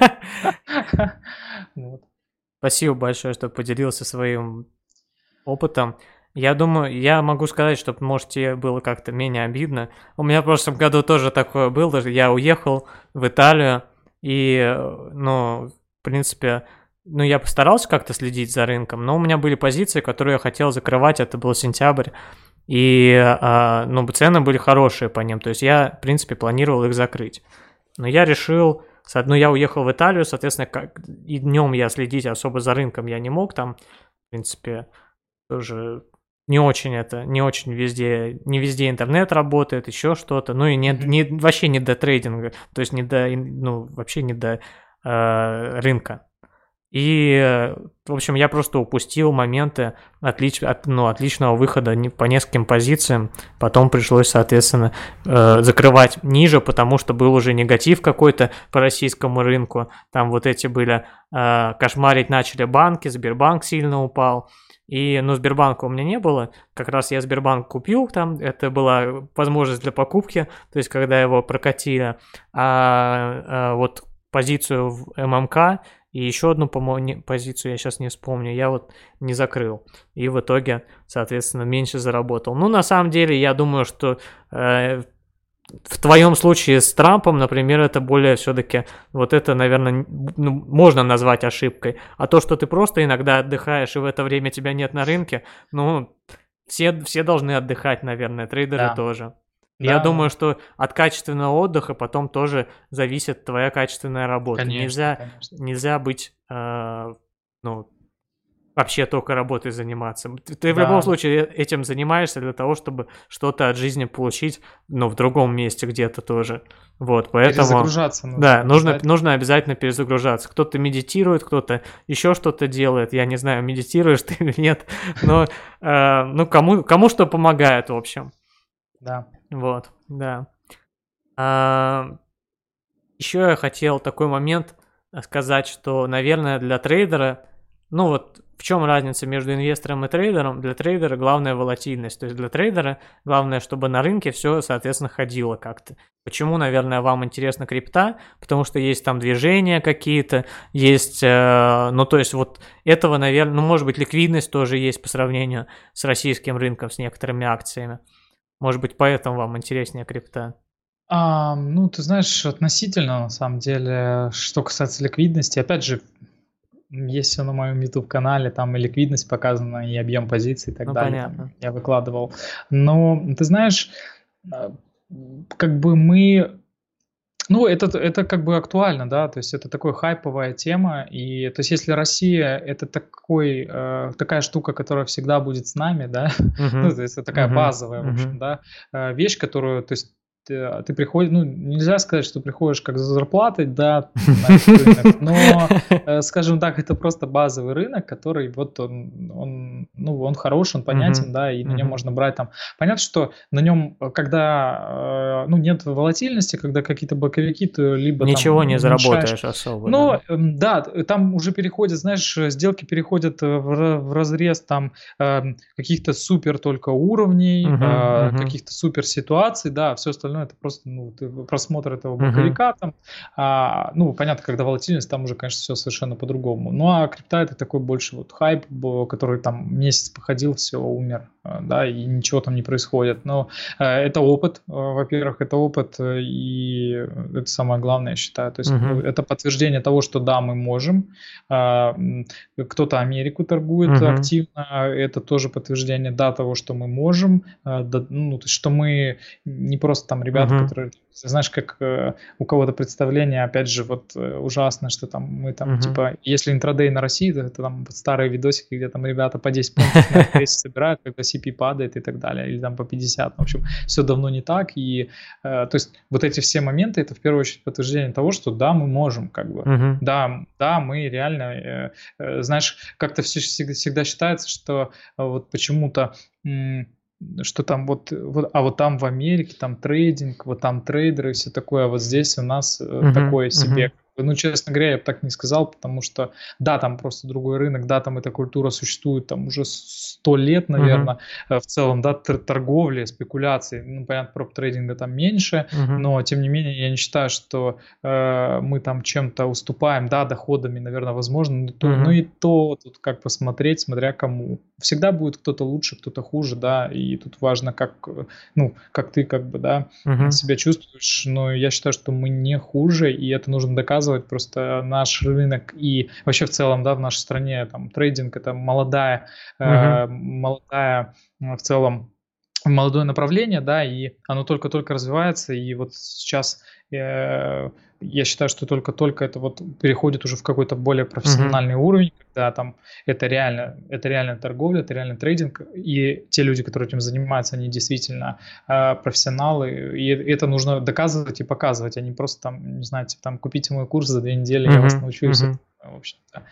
Speaker 2: Вот.
Speaker 1: Спасибо большое, что поделился своим опытом. Я думаю, я могу сказать, что, может, тебе было как-то менее обидно. У меня в прошлом году тоже такое было. Я уехал в Италию, и, э, ну, в принципе, ну, я постарался как-то следить за рынком, но у меня были позиции, которые я хотел закрывать, это был сентябрь, и, а, ну, цены были хорошие по ним, то есть я, в принципе, планировал их закрыть. Но я решил, со- ну, я уехал в Италию, соответственно, как, и днем я следить особо за рынком я не мог, там, в принципе, тоже не очень это, не очень везде, не везде интернет работает, еще что-то, ну и не,
Speaker 2: Мгм.
Speaker 1: не вообще не до трейдинга, то есть не до, ин- ну вообще не до э, рынка. И, э, в общем, я просто упустил моменты отлич, от, ну, отличного выхода не- по нескольким позициям. Потом пришлось, соответственно, э, закрывать ниже, потому что был уже негатив какой-то по российскому рынку. Там вот эти были, э, кошмарить начали банки, Сбербанк сильно упал. И, ну, Сбербанка у меня не было. Как раз я Сбербанк купил там, это была возможность для покупки, то есть когда его прокатили. А, а вот позицию в ММК и еще одну, по-моему, позицию я сейчас не вспомню, я вот не закрыл. И в итоге, соответственно, меньше заработал. Ну, на самом деле, я думаю, что э, в твоем случае с Трампом, например, это более все-таки, вот это, наверное, ну, можно назвать ошибкой. А то, что ты просто иногда отдыхаешь, и в это время тебя нет на рынке, ну, все, все должны отдыхать, наверное, трейдеры
Speaker 2: Да,
Speaker 1: тоже. Я
Speaker 2: да,
Speaker 1: думаю,
Speaker 2: да,
Speaker 1: что от качественного отдыха потом тоже зависит твоя качественная работа.
Speaker 2: конечно,
Speaker 1: Нельзя,
Speaker 2: конечно.
Speaker 1: нельзя быть, э, ну, вообще только работой заниматься. Ты, ты в любом
Speaker 2: Да,
Speaker 1: случае этим занимаешься для того, чтобы что-то от жизни получить, ну, в другом месте где-то тоже. Вот, поэтому,
Speaker 2: перезагружаться нужно
Speaker 1: да, нужно,
Speaker 2: обязательно.
Speaker 1: нужно обязательно перезагружаться. Кто-то медитирует, кто-то еще что-то делает. Я не знаю, медитируешь ты или нет, но, э, ну, кому, кому что помогает, в общем.
Speaker 2: Да.
Speaker 1: Вот, да. А, еще я хотел такой момент э, сказать, что, наверное, для трейдера, ну вот в чем разница между инвестором и трейдером? Для трейдера главная волатильность. То есть для трейдера главное, чтобы на рынке все, соответственно, ходило как-то. Почему, наверное, вам интересна крипта? Потому что есть там движения какие-то, есть, э, ну то есть вот этого, наверное, ну может быть ликвидность тоже есть по сравнению с российским рынком, с некоторыми акциями. Может быть, поэтому вам интереснее крипта.
Speaker 2: А, ну, ты знаешь, относительно, на самом деле, что касается ликвидности, опять же, м, есть все на моем YouTube-канале, там и ликвидность показана, и объем позиций и так
Speaker 1: Ну,
Speaker 2: далее, там
Speaker 1: понятно.
Speaker 2: я выкладывал. Но, ты знаешь, а, м, как бы мы ну, это это как бы актуально, да, то есть это такая хайповая тема. И то есть если Россия — это такой, э, такая штука, которая всегда будет с нами, да, ну,
Speaker 1: Мгм.
Speaker 2: то есть это такая
Speaker 1: Мгм.
Speaker 2: базовая, в общем,
Speaker 1: Мгм.
Speaker 2: да, э, вещь, которую, то есть ты, а, ты приходишь, ну, нельзя сказать, что приходишь как за зарплатой, да, на этот рынок, но, э, скажем так, это просто базовый рынок, который вот он, он, ну, он хорош, он понятен,
Speaker 1: Мгм.
Speaker 2: да, и на нем
Speaker 1: Мгм.
Speaker 2: можно брать там. Понятно, что на нем, э, когда, э, ну, нет волатильности, когда какие-то боковики, то либо там
Speaker 1: Ничего не
Speaker 2: уменьшаешь.
Speaker 1: заработаешь особо,
Speaker 2: Но,
Speaker 1: да.
Speaker 2: эм, да, т- там уже переходят, знаешь, э, сделки переходят э, в, ра- в разрез там эм, каких-то супер только уровней,
Speaker 1: Мгм.
Speaker 2: э,
Speaker 1: Мгм.
Speaker 2: каких-то супер ситуаций, да, все остальное остальное это просто ну, просмотр этого боковика. Uh-huh. Там, а, ну, понятно, когда волатильность, там уже, конечно, все совершенно по-другому. Ну, а крипта это такой больше вот хайп, который там месяц походил, все, умер, да, и ничего там не происходит. Но а, это опыт, во-первых, это опыт, и это самое главное, я считаю. То есть uh-huh. ну, это подтверждение того, что да, мы можем. А, кто-то Америку торгует uh-huh. активно, это тоже подтверждение, да, того, что мы можем, а, да, ну, то есть, что мы не просто там ребята, uh-huh. которые, знаешь, как э, у кого-то представление, опять же, вот э, ужасно, что там мы там, uh-huh. типа, если интрадей на России, то это там старые видосики, где там ребята по десять пунктов на прессе собирают, когда си пи падает и так далее, или там по пятьдесят. В общем, все давно не так, и э, то есть вот эти все моменты, это в первую очередь подтверждение того, что да, мы можем, как бы, uh-huh. да, да, мы реально, э, э, знаешь, как-то все, всегда, всегда считается, что э, вот почему-то м- что там вот, вот, а вот там в Америке там трейдинг, вот там трейдеры и все такое, а вот здесь у нас uh-huh, такое себе. Uh-huh. Ну, честно говоря, я бы так не сказал, потому что, да, там просто другой рынок, да, там эта культура существует там уже сто лет, наверное, uh-huh. в целом, да, торговли, спекуляции, ну, понятно, проп-трейдинга там меньше, uh-huh. но, тем не менее, я не считаю, что э, мы там чем-то уступаем, да, доходами, наверное, возможно, но, то, uh-huh. но и то, тут как посмотреть, смотря кому. Всегда будет кто-то лучше, кто-то хуже, да, и тут важно, как, ну, как ты, как бы, да, uh-huh. себя чувствуешь, но я считаю, что мы не хуже, и это нужно доказывать. Просто наш рынок и вообще в целом, да, в нашей стране там трейдинг это молодая, uh-huh. э, молодая в целом молодое направление, да, и оно только-только развивается, и вот сейчас э, я считаю, что только-только это вот переходит уже в какой-то более профессиональный uh-huh. уровень, когда там это реально, это реально торговля, это реально трейдинг, и те люди, которые этим занимаются, они действительно э, профессионалы, и это нужно доказывать и показывать, а не просто там, не знаю, типа, там купите мой курс за две недели, uh-huh. я вас научу, uh-huh. все, в общем-то.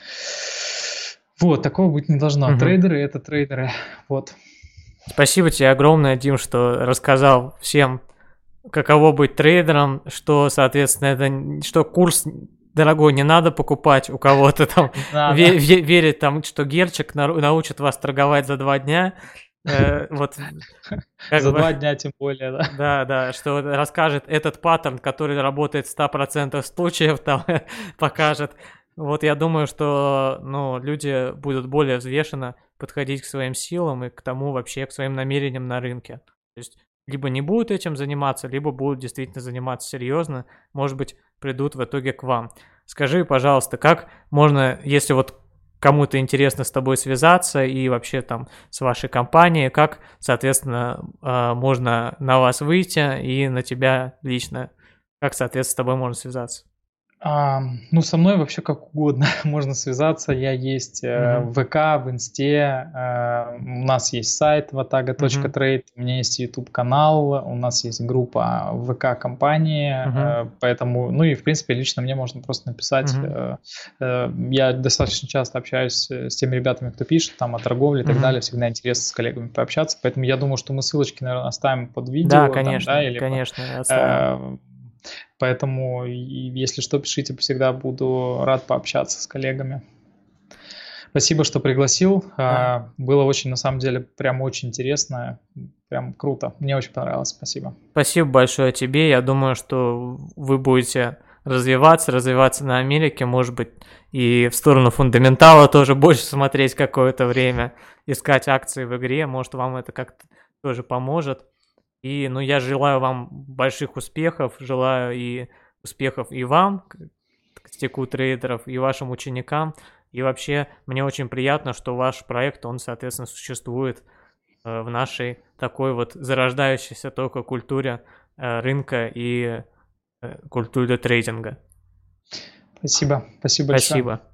Speaker 2: Вот, такого быть не должно. Uh-huh. Трейдеры — это трейдеры, вот.
Speaker 1: Спасибо тебе огромное, Дим, что рассказал всем, каково быть трейдером, что, соответственно, это, что курс дорогой не надо покупать у кого-то там, ве- ве- верить там, что Герчик научит вас торговать за два дня. Э, вот,
Speaker 2: за бы, два дня тем более, да.
Speaker 1: Да, да, что расскажет этот паттерн, который работает в ста процентах случаев, там, покажет. Вот я думаю, что ну, люди будут более взвешенно подходить к своим силам и к тому вообще, к своим намерениям на рынке. То есть либо не будут этим заниматься, либо будут действительно заниматься серьезно, может быть, придут в итоге к вам. Скажи, пожалуйста, как можно, если вот кому-то интересно с тобой связаться и вообще там с вашей компанией, как, соответственно, можно на вас выйти и на тебя лично, как, соответственно, с тобой можно связаться?
Speaker 2: А, ну, со мной вообще как угодно можно связаться. Я есть э, в ВК, в Инсте, э, у нас есть сайт ватага точка трейд, uh-huh. у меня есть YouTube-канал, у нас есть группа в ВК-компании, uh-huh. э, поэтому, ну и, в принципе, лично мне можно просто написать. Uh-huh. Э, э, я достаточно часто общаюсь с теми ребятами, кто пишет там о торговле и так uh-huh. далее, всегда интересно с коллегами пообщаться, поэтому я думаю, что мы ссылочки, наверное, оставим под видео.
Speaker 1: Да, конечно,
Speaker 2: там, да, или
Speaker 1: конечно,
Speaker 2: по, Поэтому, если что, пишите, всегда буду рад пообщаться с коллегами. Спасибо, что пригласил. Да. Было очень, на самом деле, прям очень интересно, прям круто. Мне очень понравилось, спасибо.
Speaker 1: Спасибо большое тебе. Я думаю, что вы будете развиваться, развиваться на Америке, может быть, и в сторону фундаментала тоже больше смотреть какое-то время, искать акции в игре, может, вам это как-то тоже поможет. И, ну, я желаю вам больших успехов, желаю и успехов и вам, стеку трейдеров, и вашим ученикам. И вообще, мне очень приятно, что ваш проект, он, соответственно, существует в нашей такой вот зарождающейся только культуре рынка и культуре трейдинга.
Speaker 2: Спасибо, спасибо большое.
Speaker 1: Спасибо.